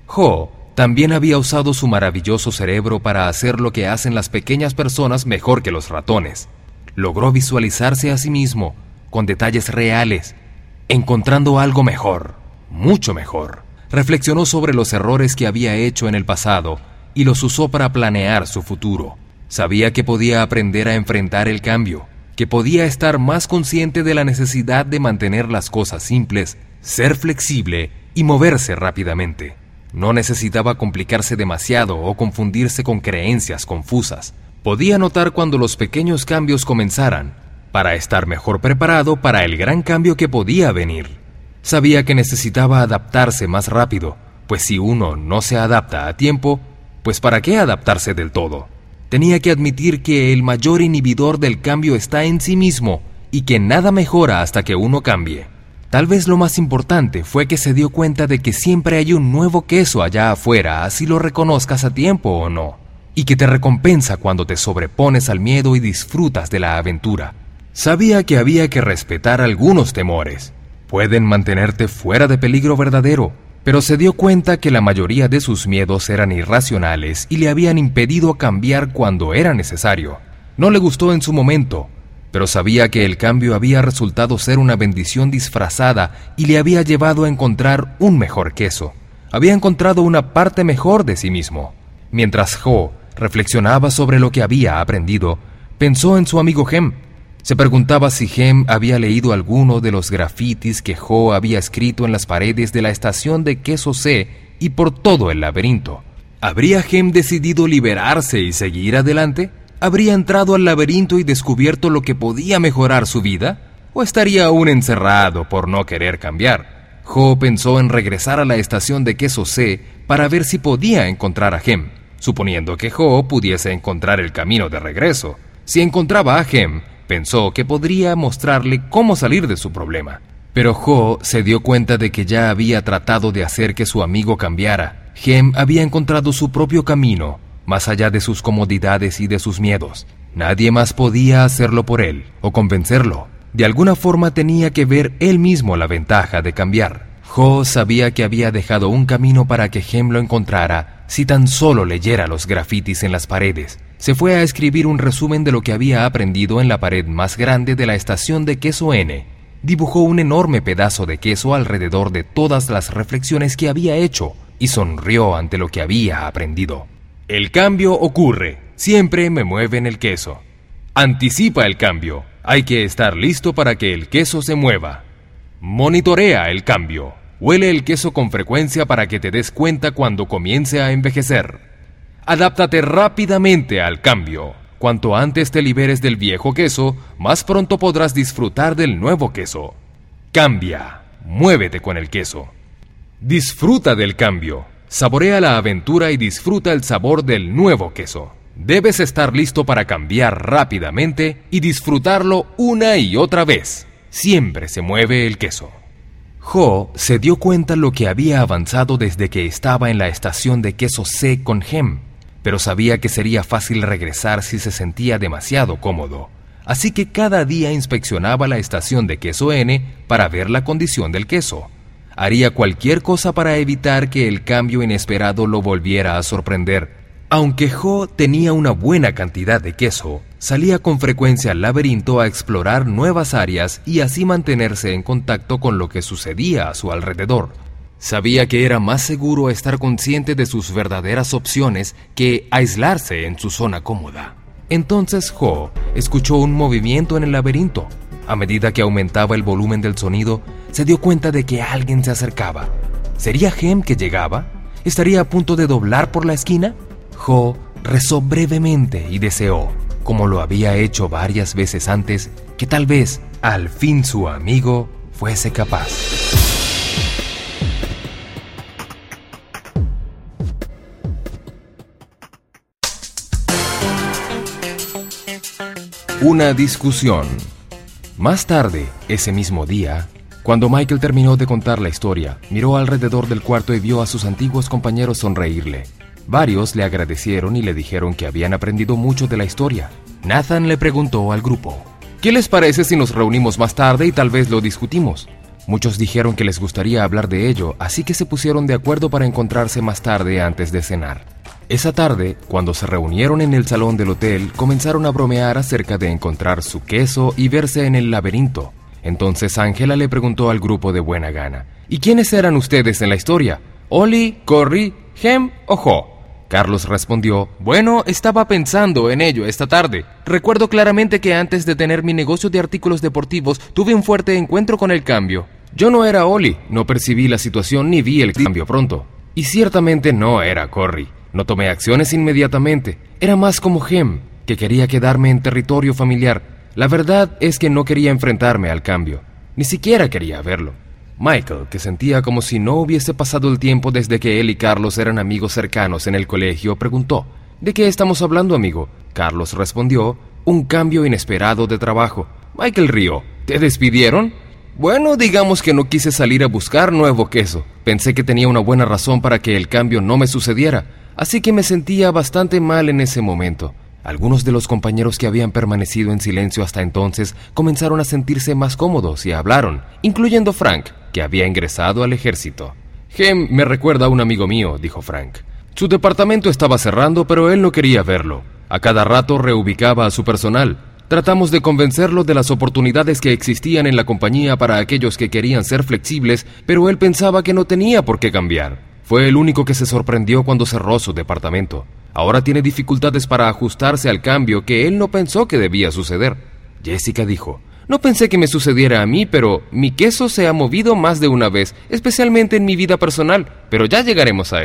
Ho también había usado su maravilloso cerebro para hacer lo que hacen las pequeñas personas mejor que los ratones. Logró visualizarse a sí mismo, con detalles reales, encontrando algo mejor, mucho mejor. Reflexionó sobre los errores que había hecho en el pasado y los usó para planear su futuro. Sabía que podía aprender a enfrentar el cambio, que podía estar más consciente de la necesidad de mantener las cosas simples, ser flexible y moverse rápidamente. No necesitaba complicarse demasiado o confundirse con creencias confusas. Podía notar cuando los pequeños cambios comenzaran, para estar mejor preparado para el gran cambio que podía venir. Sabía que necesitaba adaptarse más rápido, pues si uno no se adapta a tiempo, pues ¿para qué adaptarse del todo? Tenía que admitir que el mayor inhibidor del cambio está en sí mismo y que nada mejora hasta que uno cambie. Tal vez lo más importante fue que se dio cuenta de que siempre hay un nuevo queso allá afuera, así lo reconozcas a tiempo o no, y que te recompensa cuando te sobrepones al miedo y disfrutas de la aventura. Sabía que había que respetar algunos temores. Pueden mantenerte fuera de peligro verdadero, pero se dio cuenta que la mayoría de sus miedos eran irracionales y le habían impedido cambiar cuando era necesario. No le gustó en su momento, pero sabía que el cambio había resultado ser una bendición disfrazada y le había llevado a encontrar un mejor queso. Había encontrado una parte mejor de sí mismo. Mientras Ho reflexionaba sobre lo que había aprendido, pensó en su amigo Hem. Se preguntaba si Hem había leído alguno de los grafitis que Ho había escrito en las paredes de la estación de queso C y por todo el laberinto. ¿Habría Gem decidido liberarse y seguir adelante? ¿Habría entrado al laberinto y descubierto lo que podía mejorar su vida? ¿O estaría aún encerrado por no querer cambiar? Ho pensó en regresar a la estación de queso C para ver si podía encontrar a Gem, suponiendo que Ho pudiese encontrar el camino de regreso. Si encontraba a Gem, pensó que podría mostrarle cómo salir de su problema. Pero Ho se dio cuenta de que ya había tratado de hacer que su amigo cambiara. Gem había encontrado su propio camino, más allá de sus comodidades y de sus miedos. Nadie más podía hacerlo por él o convencerlo. De alguna forma tenía que ver él mismo la ventaja de cambiar. Ho sabía que había dejado un camino para que Gem lo encontrara si tan solo leyera los grafitis en las paredes. Se fue a escribir un resumen de lo que había aprendido en la pared más grande de la estación de queso N. Dibujó un enorme pedazo de queso alrededor de todas las reflexiones que había hecho y sonrió ante lo que había aprendido. El cambio ocurre. Siempre me mueven el queso. Anticipa el cambio. Hay que estar listo para que el queso se mueva. Monitorea el cambio. Huele el queso con frecuencia para que te des cuenta cuando comience a envejecer. Adáptate rápidamente al cambio. Cuanto antes te liberes del viejo queso, más pronto podrás disfrutar del nuevo queso. Cambia. Muévete con el queso. Disfruta del cambio. Saborea la aventura y disfruta el sabor del nuevo queso. Debes estar listo para cambiar rápidamente y disfrutarlo una y otra vez. Siempre se mueve el queso. Ho se dio cuenta lo que había avanzado desde que estaba en la estación de queso C con Gem, pero sabía que sería fácil regresar si se sentía demasiado cómodo. Así que cada día inspeccionaba la estación de queso N para ver la condición del queso. Haría cualquier cosa para evitar que el cambio inesperado lo volviera a sorprender. Aunque Ho tenía una buena cantidad de queso, salía con frecuencia al laberinto a explorar nuevas áreas y así mantenerse en contacto con lo que sucedía a su alrededor. Sabía que era más seguro estar consciente de sus verdaderas opciones que aislarse en su zona cómoda. Entonces Ho escuchó un movimiento en el laberinto. A medida que aumentaba el volumen del sonido, se dio cuenta de que alguien se acercaba. ¿Sería Gem que llegaba? ¿Estaría a punto de doblar por la esquina? Ho rezó brevemente y deseó, como lo había hecho varias veces antes, que tal vez, al fin su amigo fuese capaz. Una discusión. Más tarde, ese mismo día, cuando Michael terminó de contar la historia, miró alrededor del cuarto y vio a sus antiguos compañeros sonreírle. Varios le agradecieron y le dijeron que habían aprendido mucho de la historia. Nathan le preguntó al grupo, ¿qué les parece si nos reunimos más tarde y tal vez lo discutimos? Muchos dijeron que les gustaría hablar de ello, así que se pusieron de acuerdo para encontrarse más tarde antes de cenar. Esa tarde, cuando se reunieron en el salón del hotel, comenzaron a bromear acerca de encontrar su queso y verse en el laberinto. Entonces Angela le preguntó al grupo de buena gana, ¿y quiénes eran ustedes en la historia? ¿Ollie, Corey, Gem o Ho? Carlos respondió, bueno, estaba pensando en ello esta tarde. Recuerdo claramente que antes de tener mi negocio de artículos deportivos, tuve un fuerte encuentro con el cambio. Yo no era Ollie, no percibí la situación ni vi el cambio pronto. Y ciertamente no era Corey. No tomé acciones inmediatamente. Era más como Gem, que quería quedarme en territorio familiar. La verdad es que no quería enfrentarme al cambio. Ni siquiera quería verlo. Michael, que sentía como si no hubiese pasado el tiempo desde que él y Carlos eran amigos cercanos en el colegio, preguntó, ¿de qué estamos hablando, amigo? Carlos respondió, un cambio inesperado de trabajo. Michael rió, ¿te despidieron? Bueno, digamos que no quise salir a buscar nuevo queso. Pensé que tenía una buena razón para que el cambio no me sucediera, así que me sentía bastante mal en ese momento. Algunos de los compañeros que habían permanecido en silencio hasta entonces comenzaron a sentirse más cómodos y hablaron, incluyendo Frank, que había ingresado al ejército. Gem me recuerda a un amigo mío, dijo Frank. Su departamento estaba cerrando, pero él no quería verlo. A cada rato reubicaba a su personal. Tratamos de convencerlo de las oportunidades que existían en la compañía para aquellos que querían ser flexibles, pero él pensaba que no tenía por qué cambiar. Fue el único que se sorprendió cuando cerró su departamento. Ahora tiene dificultades para ajustarse al cambio que él no pensó que debía suceder. Jessica dijo, no pensé que me sucediera a mí, pero mi queso se ha movido más de una vez, especialmente en mi vida personal, pero ya llegaremos a eso.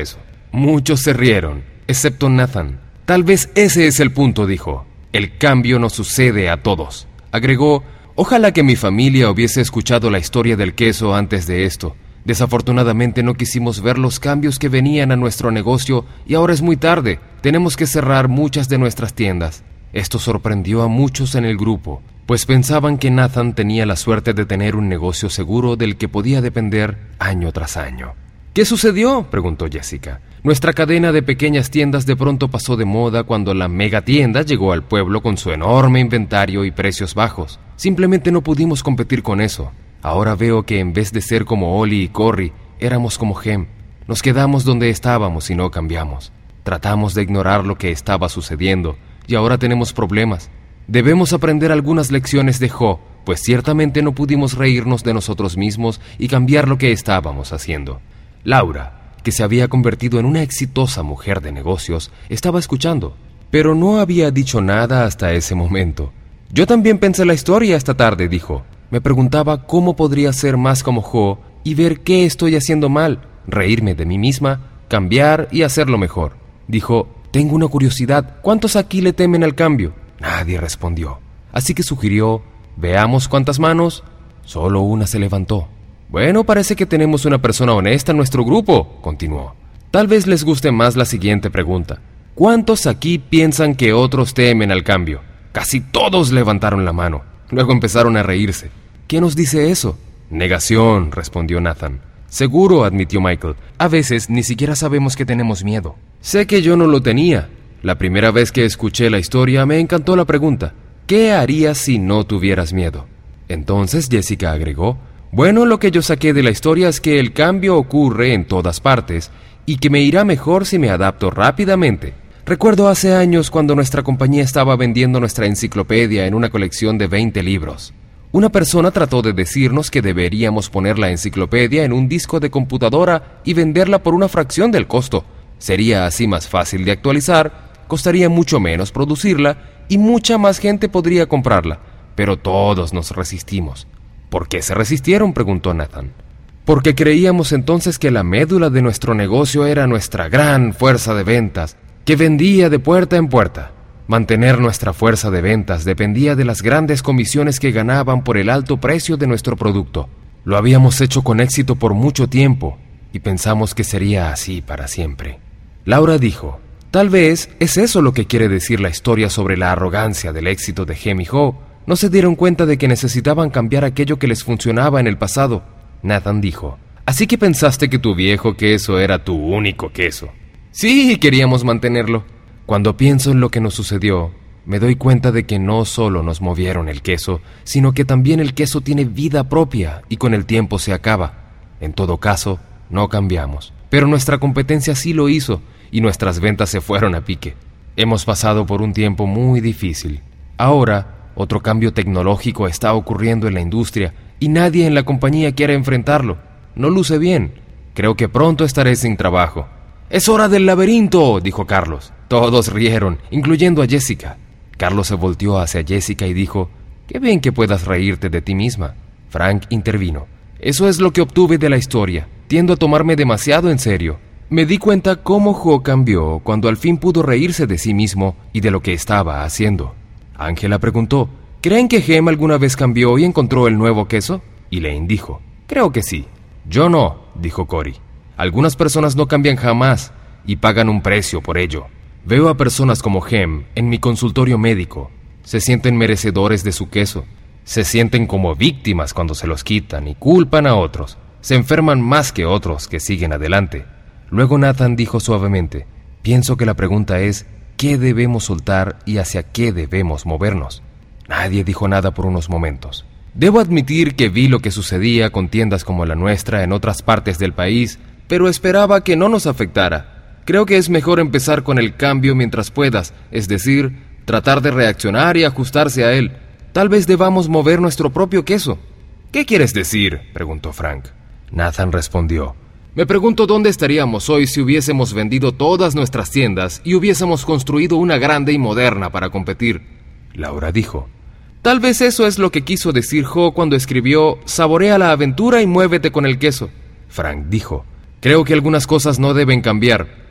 Muchos se rieron, excepto Nathan. Tal vez ese es el punto, dijo. El cambio nos sucede a todos. Agregó, ojalá que mi familia hubiese escuchado la historia del queso antes de esto. Desafortunadamente no quisimos ver los cambios que venían a nuestro negocio y ahora es muy tarde. Tenemos que cerrar muchas de nuestras tiendas. Esto sorprendió a muchos en el grupo, pues pensaban que Nathan tenía la suerte de tener un negocio seguro del que podía depender año tras año. ¿Qué sucedió?, preguntó Jessica. Nuestra cadena de pequeñas tiendas de pronto pasó de moda cuando la megatienda llegó al pueblo con su enorme inventario y precios bajos. Simplemente no pudimos competir con eso. Ahora veo que en vez de ser como Oli y Corey, éramos como Gem. Nos quedamos donde estábamos y no cambiamos. Tratamos de ignorar lo que estaba sucediendo y ahora tenemos problemas. Debemos aprender algunas lecciones de Jo, pues ciertamente no pudimos reírnos de nosotros mismos y cambiar lo que estábamos haciendo. Laura, que se había convertido en una exitosa mujer de negocios, estaba escuchando, pero no había dicho nada hasta ese momento. Yo también pensé la historia esta tarde, dijo. Me preguntaba cómo podría ser más como Jo y ver qué estoy haciendo mal, reírme de mí misma, cambiar y hacerlo mejor. Dijo, tengo una curiosidad, ¿cuántos aquí le temen al cambio? Nadie respondió, así que sugirió, veamos cuántas manos. Solo una se levantó. Bueno, parece que tenemos una persona honesta en nuestro grupo, continuó. Tal vez les guste más la siguiente pregunta. ¿Cuántos aquí piensan que otros temen al cambio? Casi todos levantaron la mano. Luego empezaron a reírse. ¿Qué nos dice eso? Negación, respondió Nathan. Seguro, admitió Michael. A veces ni siquiera sabemos que tenemos miedo. Sé que yo no lo tenía. La primera vez que escuché la historia me encantó la pregunta. ¿Qué harías si no tuvieras miedo? Entonces Jessica agregó, bueno, lo que yo saqué de la historia es que el cambio ocurre en todas partes y que me irá mejor si me adapto rápidamente. Recuerdo hace años cuando nuestra compañía estaba vendiendo nuestra enciclopedia en una colección de veinte libros. Una persona trató de decirnos que deberíamos poner la enciclopedia en un disco de computadora y venderla por una fracción del costo. Sería así más fácil de actualizar, costaría mucho menos producirla y mucha más gente podría comprarla. Pero todos nos resistimos. ¿Por qué se resistieron?, preguntó Nathan. Porque creíamos entonces que la médula de nuestro negocio era nuestra gran fuerza de ventas, que vendía de puerta en puerta. Mantener nuestra fuerza de ventas dependía de las grandes comisiones que ganaban por el alto precio de nuestro producto. Lo habíamos hecho con éxito por mucho tiempo y pensamos que sería así para siempre. Laura dijo, tal vez es eso lo que quiere decir la historia sobre la arrogancia del éxito de Gem y Jo. No se dieron cuenta de que necesitaban cambiar aquello que les funcionaba en el pasado. Nathan dijo, así que pensaste que tu viejo queso era tu único queso. Sí, queríamos mantenerlo. Cuando pienso en lo que nos sucedió, me doy cuenta de que no solo nos movieron el queso, sino que también el queso tiene vida propia y con el tiempo se acaba. En todo caso, no cambiamos. Pero nuestra competencia sí lo hizo y nuestras ventas se fueron a pique. Hemos pasado por un tiempo muy difícil. Ahora, otro cambio tecnológico está ocurriendo en la industria y nadie en la compañía quiere enfrentarlo. No luce bien. Creo que pronto estaré sin trabajo. ¡Es hora del laberinto!, dijo Carlos. Todos rieron, incluyendo a Jessica. Carlos se volteó hacia Jessica y dijo, «Qué bien que puedas reírte de ti misma». Frank intervino. «Eso es lo que obtuve de la historia. Tiendo a tomarme demasiado en serio. Me di cuenta cómo Jo cambió cuando al fin pudo reírse de sí mismo y de lo que estaba haciendo». Ángela preguntó, ¿creen que Gem alguna vez cambió y encontró el nuevo queso? Elaine dijo, creo que sí. Yo no, dijo Corey. Algunas personas no cambian jamás y pagan un precio por ello. Veo a personas como Gem en mi consultorio médico. Se sienten merecedores de su queso. Se sienten como víctimas cuando se los quitan y culpan a otros. Se enferman más que otros que siguen adelante. Luego Nathan dijo suavemente, pienso que la pregunta es, ¿qué debemos soltar y hacia qué debemos movernos? Nadie dijo nada por unos momentos. Debo admitir que vi lo que sucedía con tiendas como la nuestra en otras partes del país, pero esperaba que no nos afectara. Creo que es mejor empezar con el cambio mientras puedas, es decir, tratar de reaccionar y ajustarse a él. Tal vez debamos mover nuestro propio queso. ¿Qué quieres decir?, preguntó Frank. Nathan respondió, me pregunto dónde estaríamos hoy si hubiésemos vendido todas nuestras tiendas y hubiésemos construido una grande y moderna para competir. Laura dijo, tal vez eso es lo que quiso decir Jo cuando escribió «Saborea la aventura y muévete con el queso». Frank dijo, creo que algunas cosas no deben cambiar.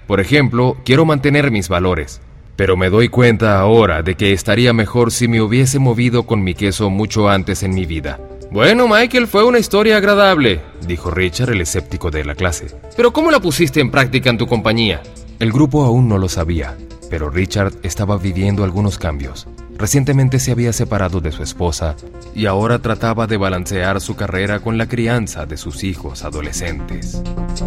Por ejemplo, quiero mantener mis valores. Pero me doy cuenta ahora de que estaría mejor si me hubiese movido con mi queso mucho antes en mi vida. Bueno, Michael, fue una historia agradable, dijo Richard, el escéptico de la clase. Pero ¿cómo la pusiste en práctica en tu compañía? El grupo aún no lo sabía, pero Richard estaba viviendo algunos cambios. Recientemente se había separado de su esposa y ahora trataba de balancear su carrera con la crianza de sus hijos adolescentes.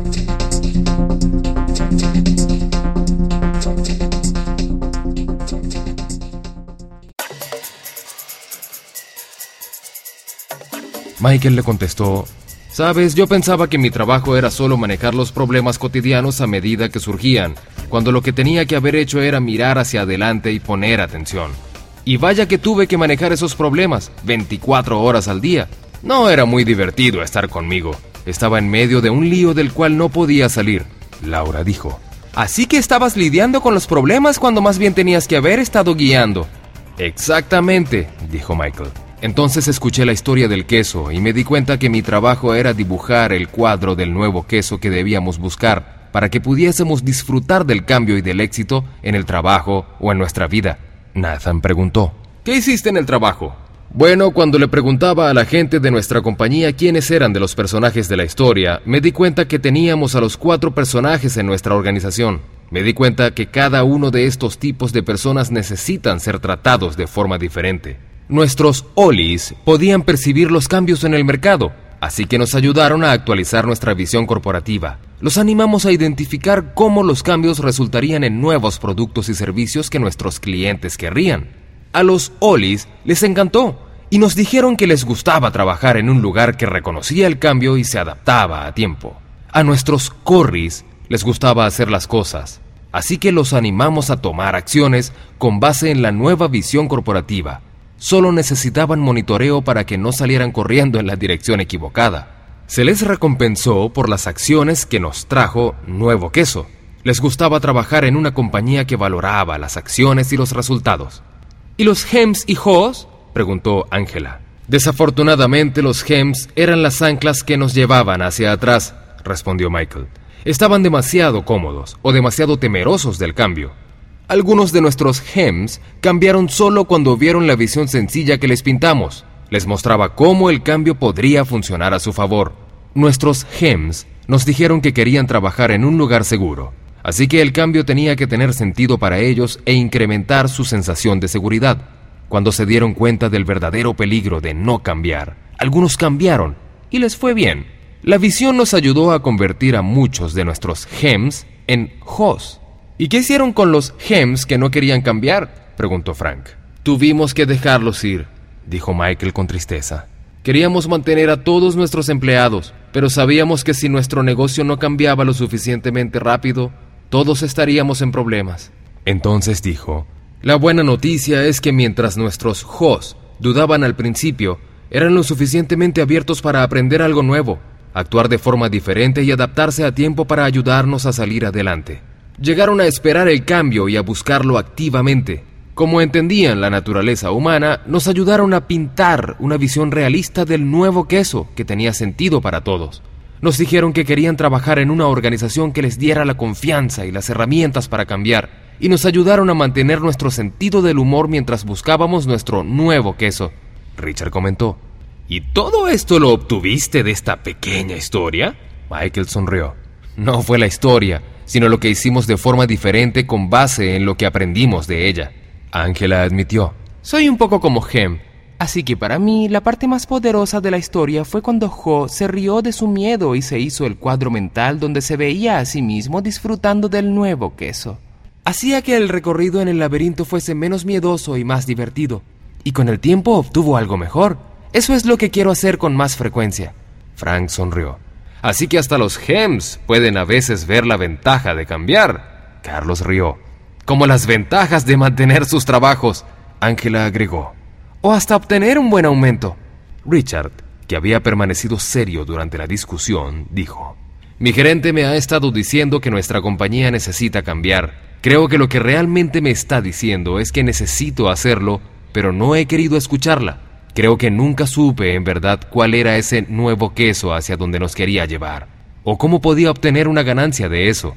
Michael le contestó: «Sabes, yo pensaba que mi trabajo era solo manejar los problemas cotidianos a medida que surgían, cuando lo que tenía que haber hecho era mirar hacia adelante y poner atención. Y vaya que tuve que manejar esos problemas, veinticuatro horas al día. No era muy divertido estar conmigo. Estaba en medio de un lío del cual no podía salir», Laura dijo. «Así que estabas lidiando con los problemas cuando más bien tenías que haber estado guiando». «Exactamente», dijo Michael. Entonces escuché la historia del queso y me di cuenta que mi trabajo era dibujar el cuadro del nuevo queso que debíamos buscar para que pudiésemos disfrutar del cambio y del éxito en el trabajo o en nuestra vida. Nathan preguntó: «¿Qué hiciste en el trabajo?» Bueno, cuando le preguntaba a la gente de nuestra compañía quiénes eran de los personajes de la historia, me di cuenta que teníamos a los cuatro personajes en nuestra organización. Me di cuenta que cada uno de estos tipos de personas necesitan ser tratados de forma diferente. Nuestros Ollies podían percibir los cambios en el mercado, así que nos ayudaron a actualizar nuestra visión corporativa. Los animamos a identificar cómo los cambios resultarían en nuevos productos y servicios que nuestros clientes querrían. A los Ollies les encantó y nos dijeron que les gustaba trabajar en un lugar que reconocía el cambio y se adaptaba a tiempo. A nuestros Corries les gustaba hacer las cosas, así que los animamos a tomar acciones con base en la nueva visión corporativa. Solo necesitaban monitoreo para que no salieran corriendo en la dirección equivocada. Se les recompensó por las acciones que nos trajo Nuevo Queso. Les gustaba trabajar en una compañía que valoraba las acciones y los resultados. ¿Y los Hems y Haws?, preguntó Angela. Desafortunadamente los Hems eran las anclas que nos llevaban hacia atrás, respondió Michael. Estaban demasiado cómodos o demasiado temerosos del cambio. Algunos de nuestros Hems cambiaron solo cuando vieron la visión sencilla que les pintamos. Les mostraba cómo el cambio podría funcionar a su favor. Nuestros Hems nos dijeron que querían trabajar en un lugar seguro, así que el cambio tenía que tener sentido para ellos e incrementar su sensación de seguridad. Cuando se dieron cuenta del verdadero peligro de no cambiar, algunos cambiaron y les fue bien. La visión nos ayudó a convertir a muchos de nuestros Hems en Haws. ¿Y qué hicieron con los Hems que no querían cambiar?, preguntó Frank. Tuvimos que dejarlos ir, dijo Michael con tristeza. Queríamos mantener a todos nuestros empleados, pero sabíamos que si nuestro negocio no cambiaba lo suficientemente rápido, todos estaríamos en problemas. Entonces dijo: la buena noticia es que mientras nuestros Haws dudaban al principio, eran lo suficientemente abiertos para aprender algo nuevo, actuar de forma diferente y adaptarse a tiempo para ayudarnos a salir adelante. Llegaron a esperar el cambio y a buscarlo activamente. Como entendían la naturaleza humana, nos ayudaron a pintar una visión realista del nuevo queso que tenía sentido para todos. Nos dijeron que querían trabajar en una organización que les diera la confianza y las herramientas para cambiar, y nos ayudaron a mantener nuestro sentido del humor mientras buscábamos nuestro nuevo queso. Richard comentó: ¿y todo esto lo obtuviste de esta pequeña historia? Michael sonrió. No fue la historia, sino lo que hicimos de forma diferente con base en lo que aprendimos de ella. Angela admitió: soy un poco como Hem, así que para mí la parte más poderosa de la historia fue cuando Jo se rió de su miedo y se hizo el cuadro mental donde se veía a sí mismo disfrutando del nuevo queso. Hacía que el recorrido en el laberinto fuese menos miedoso y más divertido, y con el tiempo obtuvo algo mejor. Eso es lo que quiero hacer con más frecuencia. Frank sonrió. Así que hasta los Hems pueden a veces ver la ventaja de cambiar. Carlos rió. Como las ventajas de mantener sus trabajos, Angela agregó. O hasta obtener un buen aumento. Richard, que había permanecido serio durante la discusión, dijo: mi gerente me ha estado diciendo que nuestra compañía necesita cambiar. Creo que lo que realmente me está diciendo es que necesito hacerlo, pero no he querido escucharla. Creo que nunca supe en verdad cuál era ese nuevo queso hacia donde nos quería llevar, o cómo podía obtener una ganancia de eso.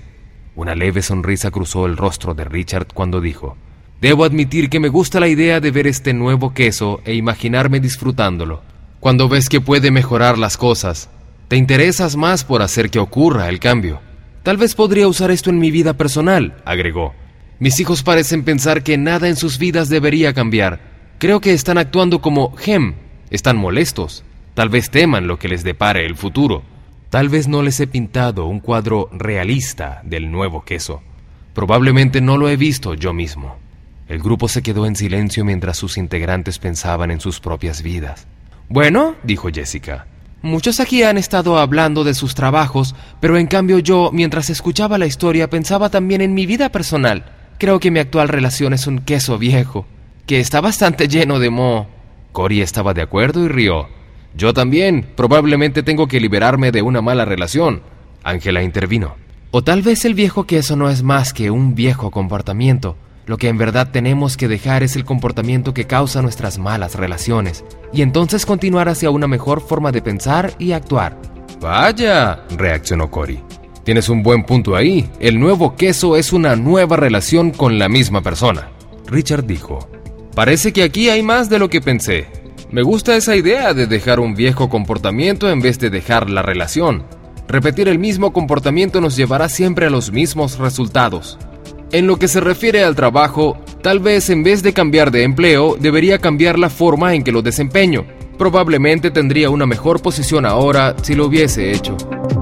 Una leve sonrisa cruzó el rostro de Richard cuando dijo: «Debo admitir que me gusta la idea de ver este nuevo queso e imaginarme disfrutándolo. Cuando ves que puede mejorar las cosas, te interesas más por hacer que ocurra el cambio. Tal vez podría usar esto en mi vida personal», agregó. «Mis hijos parecen pensar que nada en sus vidas debería cambiar. Creo que están actuando como Hem. Están molestos. Tal vez teman lo que les depare el futuro. Tal vez no les he pintado un cuadro realista del nuevo queso. Probablemente no lo he visto yo mismo». El grupo se quedó en silencio mientras sus integrantes pensaban en sus propias vidas. «Bueno», dijo Jessica, «muchos aquí han estado hablando de sus trabajos, pero en cambio yo, mientras escuchaba la historia, pensaba también en mi vida personal. Creo que mi actual relación es un queso viejo, que está bastante lleno de moho». Cory estaba de acuerdo y rió. «Yo también. Probablemente tengo que liberarme de una mala relación». Angela intervino. «O tal vez el viejo queso no es más que un viejo comportamiento. Lo que en verdad tenemos que dejar es el comportamiento que causa nuestras malas relaciones, y entonces continuar hacia una mejor forma de pensar y actuar». «Vaya», reaccionó Cory. «Tienes un buen punto ahí. El nuevo queso es una nueva relación con la misma persona». Richard dijo: «Parece que aquí hay más de lo que pensé. Me gusta esa idea de dejar un viejo comportamiento en vez de dejar la relación. Repetir el mismo comportamiento nos llevará siempre a los mismos resultados. En lo que se refiere al trabajo, tal vez en vez de cambiar de empleo, debería cambiar la forma en que lo desempeño. Probablemente tendría una mejor posición ahora si lo hubiese hecho».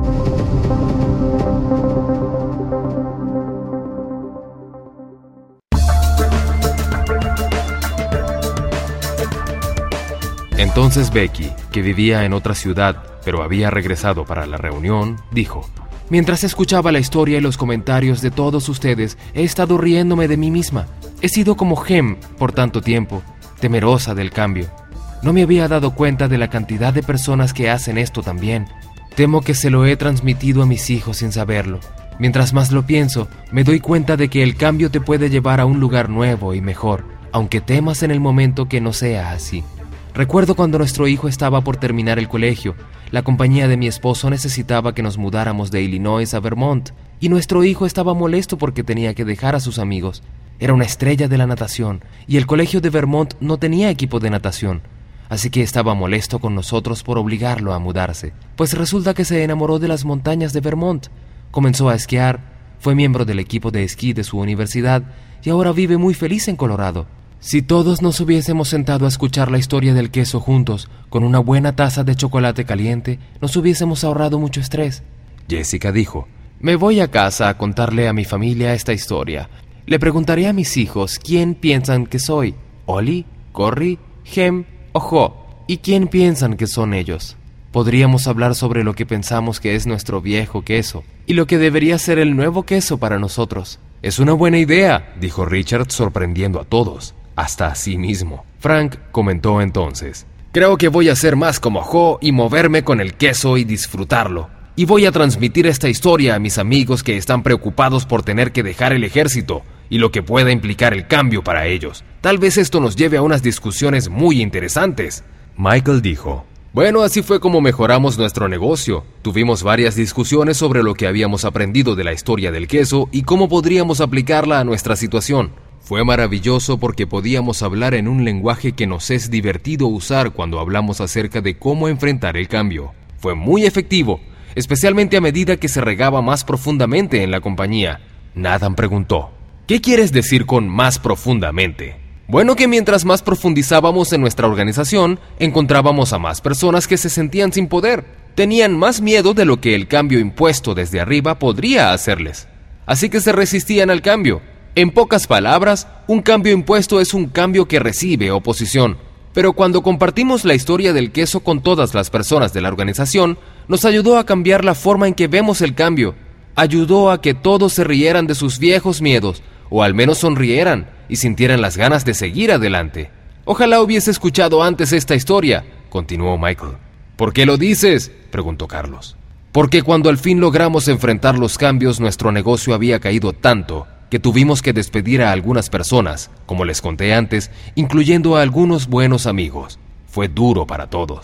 Entonces Becky, que vivía en otra ciudad, pero había regresado para la reunión, dijo: «Mientras escuchaba la historia y los comentarios de todos ustedes, he estado riéndome de mí misma. He sido como Hem por tanto tiempo, temerosa del cambio. No me había dado cuenta de la cantidad de personas que hacen esto también. Temo que se lo he transmitido a mis hijos sin saberlo. Mientras más lo pienso, me doy cuenta de que el cambio te puede llevar a un lugar nuevo y mejor, aunque temas en el momento que no sea así. Recuerdo cuando nuestro hijo estaba por terminar el colegio. La compañía de mi esposo necesitaba que nos mudáramos de Illinois a Vermont, y nuestro hijo estaba molesto porque tenía que dejar a sus amigos. Era una estrella de la natación, y el colegio de Vermont no tenía equipo de natación, así que estaba molesto con nosotros por obligarlo a mudarse. Pues resulta que se enamoró de las montañas de Vermont, comenzó a esquiar, fue miembro del equipo de esquí de su universidad, y ahora vive muy feliz en Colorado. Si todos nos hubiésemos sentado a escuchar la historia del queso juntos, con una buena taza de chocolate caliente, nos hubiésemos ahorrado mucho estrés». Jessica dijo: «Me voy a casa a contarle a mi familia esta historia. Le preguntaré a mis hijos quién piensan que soy, Ollie, Cory, Hem o Jo, y quién piensan que son ellos. Podríamos hablar sobre lo que pensamos que es nuestro viejo queso, y lo que debería ser el nuevo queso para nosotros». «Es una buena idea», dijo Richard, sorprendiendo a todos, hasta a sí mismo. Frank comentó entonces: «Creo que voy a ser más como Jo y moverme con el queso y disfrutarlo. Y voy a transmitir esta historia a mis amigos que están preocupados por tener que dejar el ejército y lo que pueda implicar el cambio para ellos. Tal vez esto nos lleve a unas discusiones muy interesantes». Michael dijo: «Bueno, así fue como mejoramos nuestro negocio. Tuvimos varias discusiones sobre lo que habíamos aprendido de la historia del queso y cómo podríamos aplicarla a nuestra situación. Fue maravilloso porque podíamos hablar en un lenguaje que nos es divertido usar cuando hablamos acerca de cómo enfrentar el cambio. Fue muy efectivo, especialmente a medida que se regaba más profundamente en la compañía». Nathan preguntó: «¿Qué quieres decir con más profundamente?». «Bueno, que mientras más profundizábamos en nuestra organización, encontrábamos a más personas que se sentían sin poder. Tenían más miedo de lo que el cambio impuesto desde arriba podría hacerles. Así que se resistían al cambio. En pocas palabras, un cambio impuesto es un cambio que recibe oposición. Pero cuando compartimos la historia del queso con todas las personas de la organización, nos ayudó a cambiar la forma en que vemos el cambio. Ayudó a que todos se rieran de sus viejos miedos, o al menos sonrieran y sintieran las ganas de seguir adelante. Ojalá hubiese escuchado antes esta historia», continuó Michael. «¿Por qué lo dices?», preguntó Carlos. «Porque cuando al fin logramos enfrentar los cambios, nuestro negocio había caído tanto que tuvimos que despedir a algunas personas, como les conté antes, incluyendo a algunos buenos amigos. Fue duro para todos.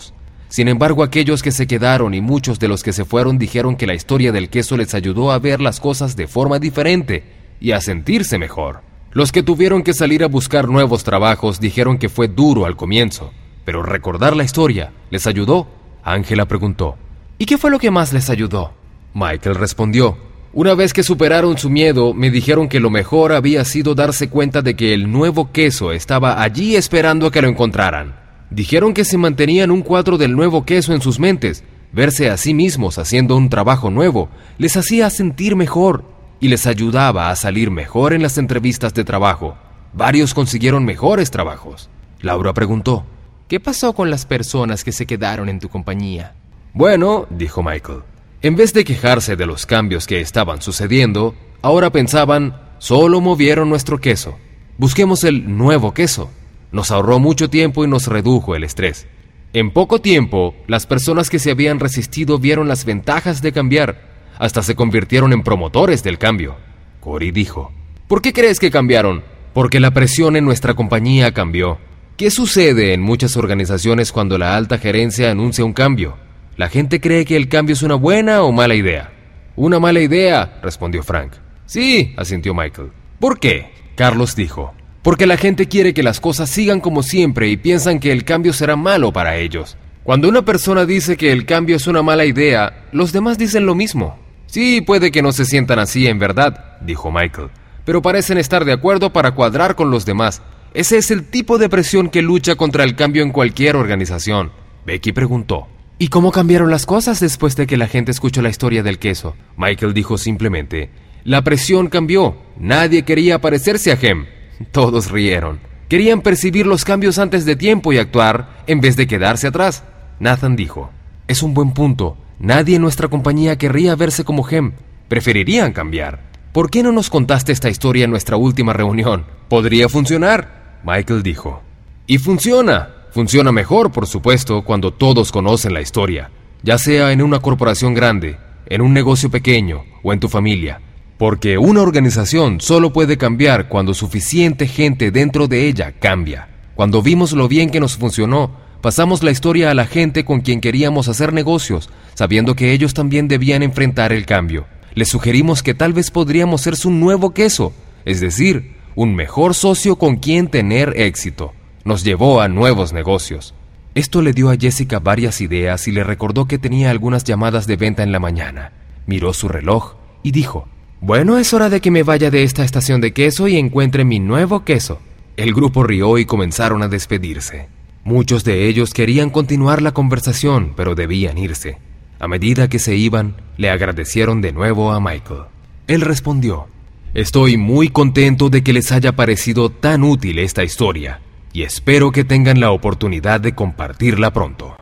Sin embargo, aquellos que se quedaron y muchos de los que se fueron dijeron que la historia del queso les ayudó a ver las cosas de forma diferente y a sentirse mejor. Los que tuvieron que salir a buscar nuevos trabajos dijeron que fue duro al comienzo, pero recordar la historia les ayudó. Ángela preguntó: ¿y qué fue lo que más les ayudó? Michael respondió: una vez que superaron su miedo, me dijeron que lo mejor había sido darse cuenta de que el nuevo queso estaba allí esperando a que lo encontraran. Dijeron que si mantenían un cuadro del nuevo queso en sus mentes, verse a sí mismos haciendo un trabajo nuevo les hacía sentir mejor y les ayudaba a salir mejor en las entrevistas de trabajo. Varios consiguieron mejores trabajos. Laura preguntó: ¿qué pasó con las personas que se quedaron en tu compañía? Bueno, dijo Michael, en vez de quejarse de los cambios que estaban sucediendo, ahora pensaban: solo movieron nuestro queso. Busquemos el nuevo queso. Nos ahorró mucho tiempo y nos redujo el estrés. En poco tiempo, las personas que se habían resistido vieron las ventajas de cambiar. Hasta se convirtieron en promotores del cambio. Cory dijo: ¿por qué crees que cambiaron? Porque la presión en nuestra compañía cambió. ¿Qué sucede en muchas organizaciones cuando la alta gerencia anuncia un cambio? La gente cree que el cambio es una buena o mala idea. Una mala idea, respondió Frank. Sí, asintió Michael. ¿Por qué? Carlos dijo: porque la gente quiere que las cosas sigan como siempre y piensan que el cambio será malo para ellos. Cuando una persona dice que el cambio es una mala idea, los demás dicen lo mismo. Sí, puede que no se sientan así en verdad, dijo Michael, pero parecen estar de acuerdo para cuadrar con los demás. Ese es el tipo de presión que lucha contra el cambio en cualquier organización. Becky preguntó: ¿y cómo cambiaron las cosas después de que la gente escuchó la historia del queso? Michael dijo simplemente: la presión cambió. Nadie quería parecerse a Hem. Todos rieron. Querían percibir los cambios antes de tiempo y actuar en vez de quedarse atrás. Nathan dijo: es un buen punto. Nadie en nuestra compañía querría verse como Hem. Preferirían cambiar. ¿Por qué no nos contaste esta historia en nuestra última reunión? Podría funcionar. Michael dijo: y funciona. Funciona mejor, por supuesto, cuando todos conocen la historia, ya sea en una corporación grande, en un negocio pequeño o en tu familia. Porque una organización solo puede cambiar cuando suficiente gente dentro de ella cambia. Cuando vimos lo bien que nos funcionó, pasamos la historia a la gente con quien queríamos hacer negocios, sabiendo que ellos también debían enfrentar el cambio. Les sugerimos que tal vez podríamos ser su nuevo queso, es decir, un mejor socio con quien tener éxito. Nos llevó a nuevos negocios. Esto le dio a Jessica varias ideas y le recordó que tenía algunas llamadas de venta en la mañana. Miró su reloj y dijo: bueno, es hora de que me vaya de esta estación de queso y encuentre mi nuevo queso. El grupo rió y comenzaron a despedirse. Muchos de ellos querían continuar la conversación, pero debían irse. A medida que se iban, le agradecieron de nuevo a Michael. Él respondió: estoy muy contento de que les haya parecido tan útil esta historia, y espero que tengan la oportunidad de compartirla pronto.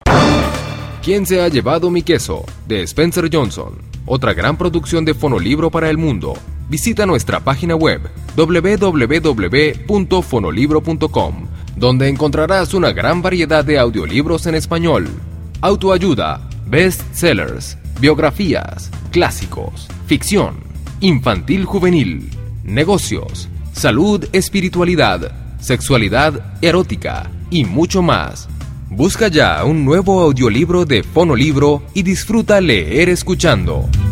¿Quién se ha llevado mi queso? De Spencer Johnson. Otra gran producción de Fonolibro para el mundo. Visita nuestra página web doble u doble u doble u punto fonolibro punto com, donde encontrarás una gran variedad de audiolibros en español, autoayuda, bestsellers, biografías, clásicos, ficción, infantil juvenil, negocios, salud, espiritualidad, sexualidad erótica y mucho más. Busca ya un nuevo audiolibro de Fonolibro y disfruta leer escuchando.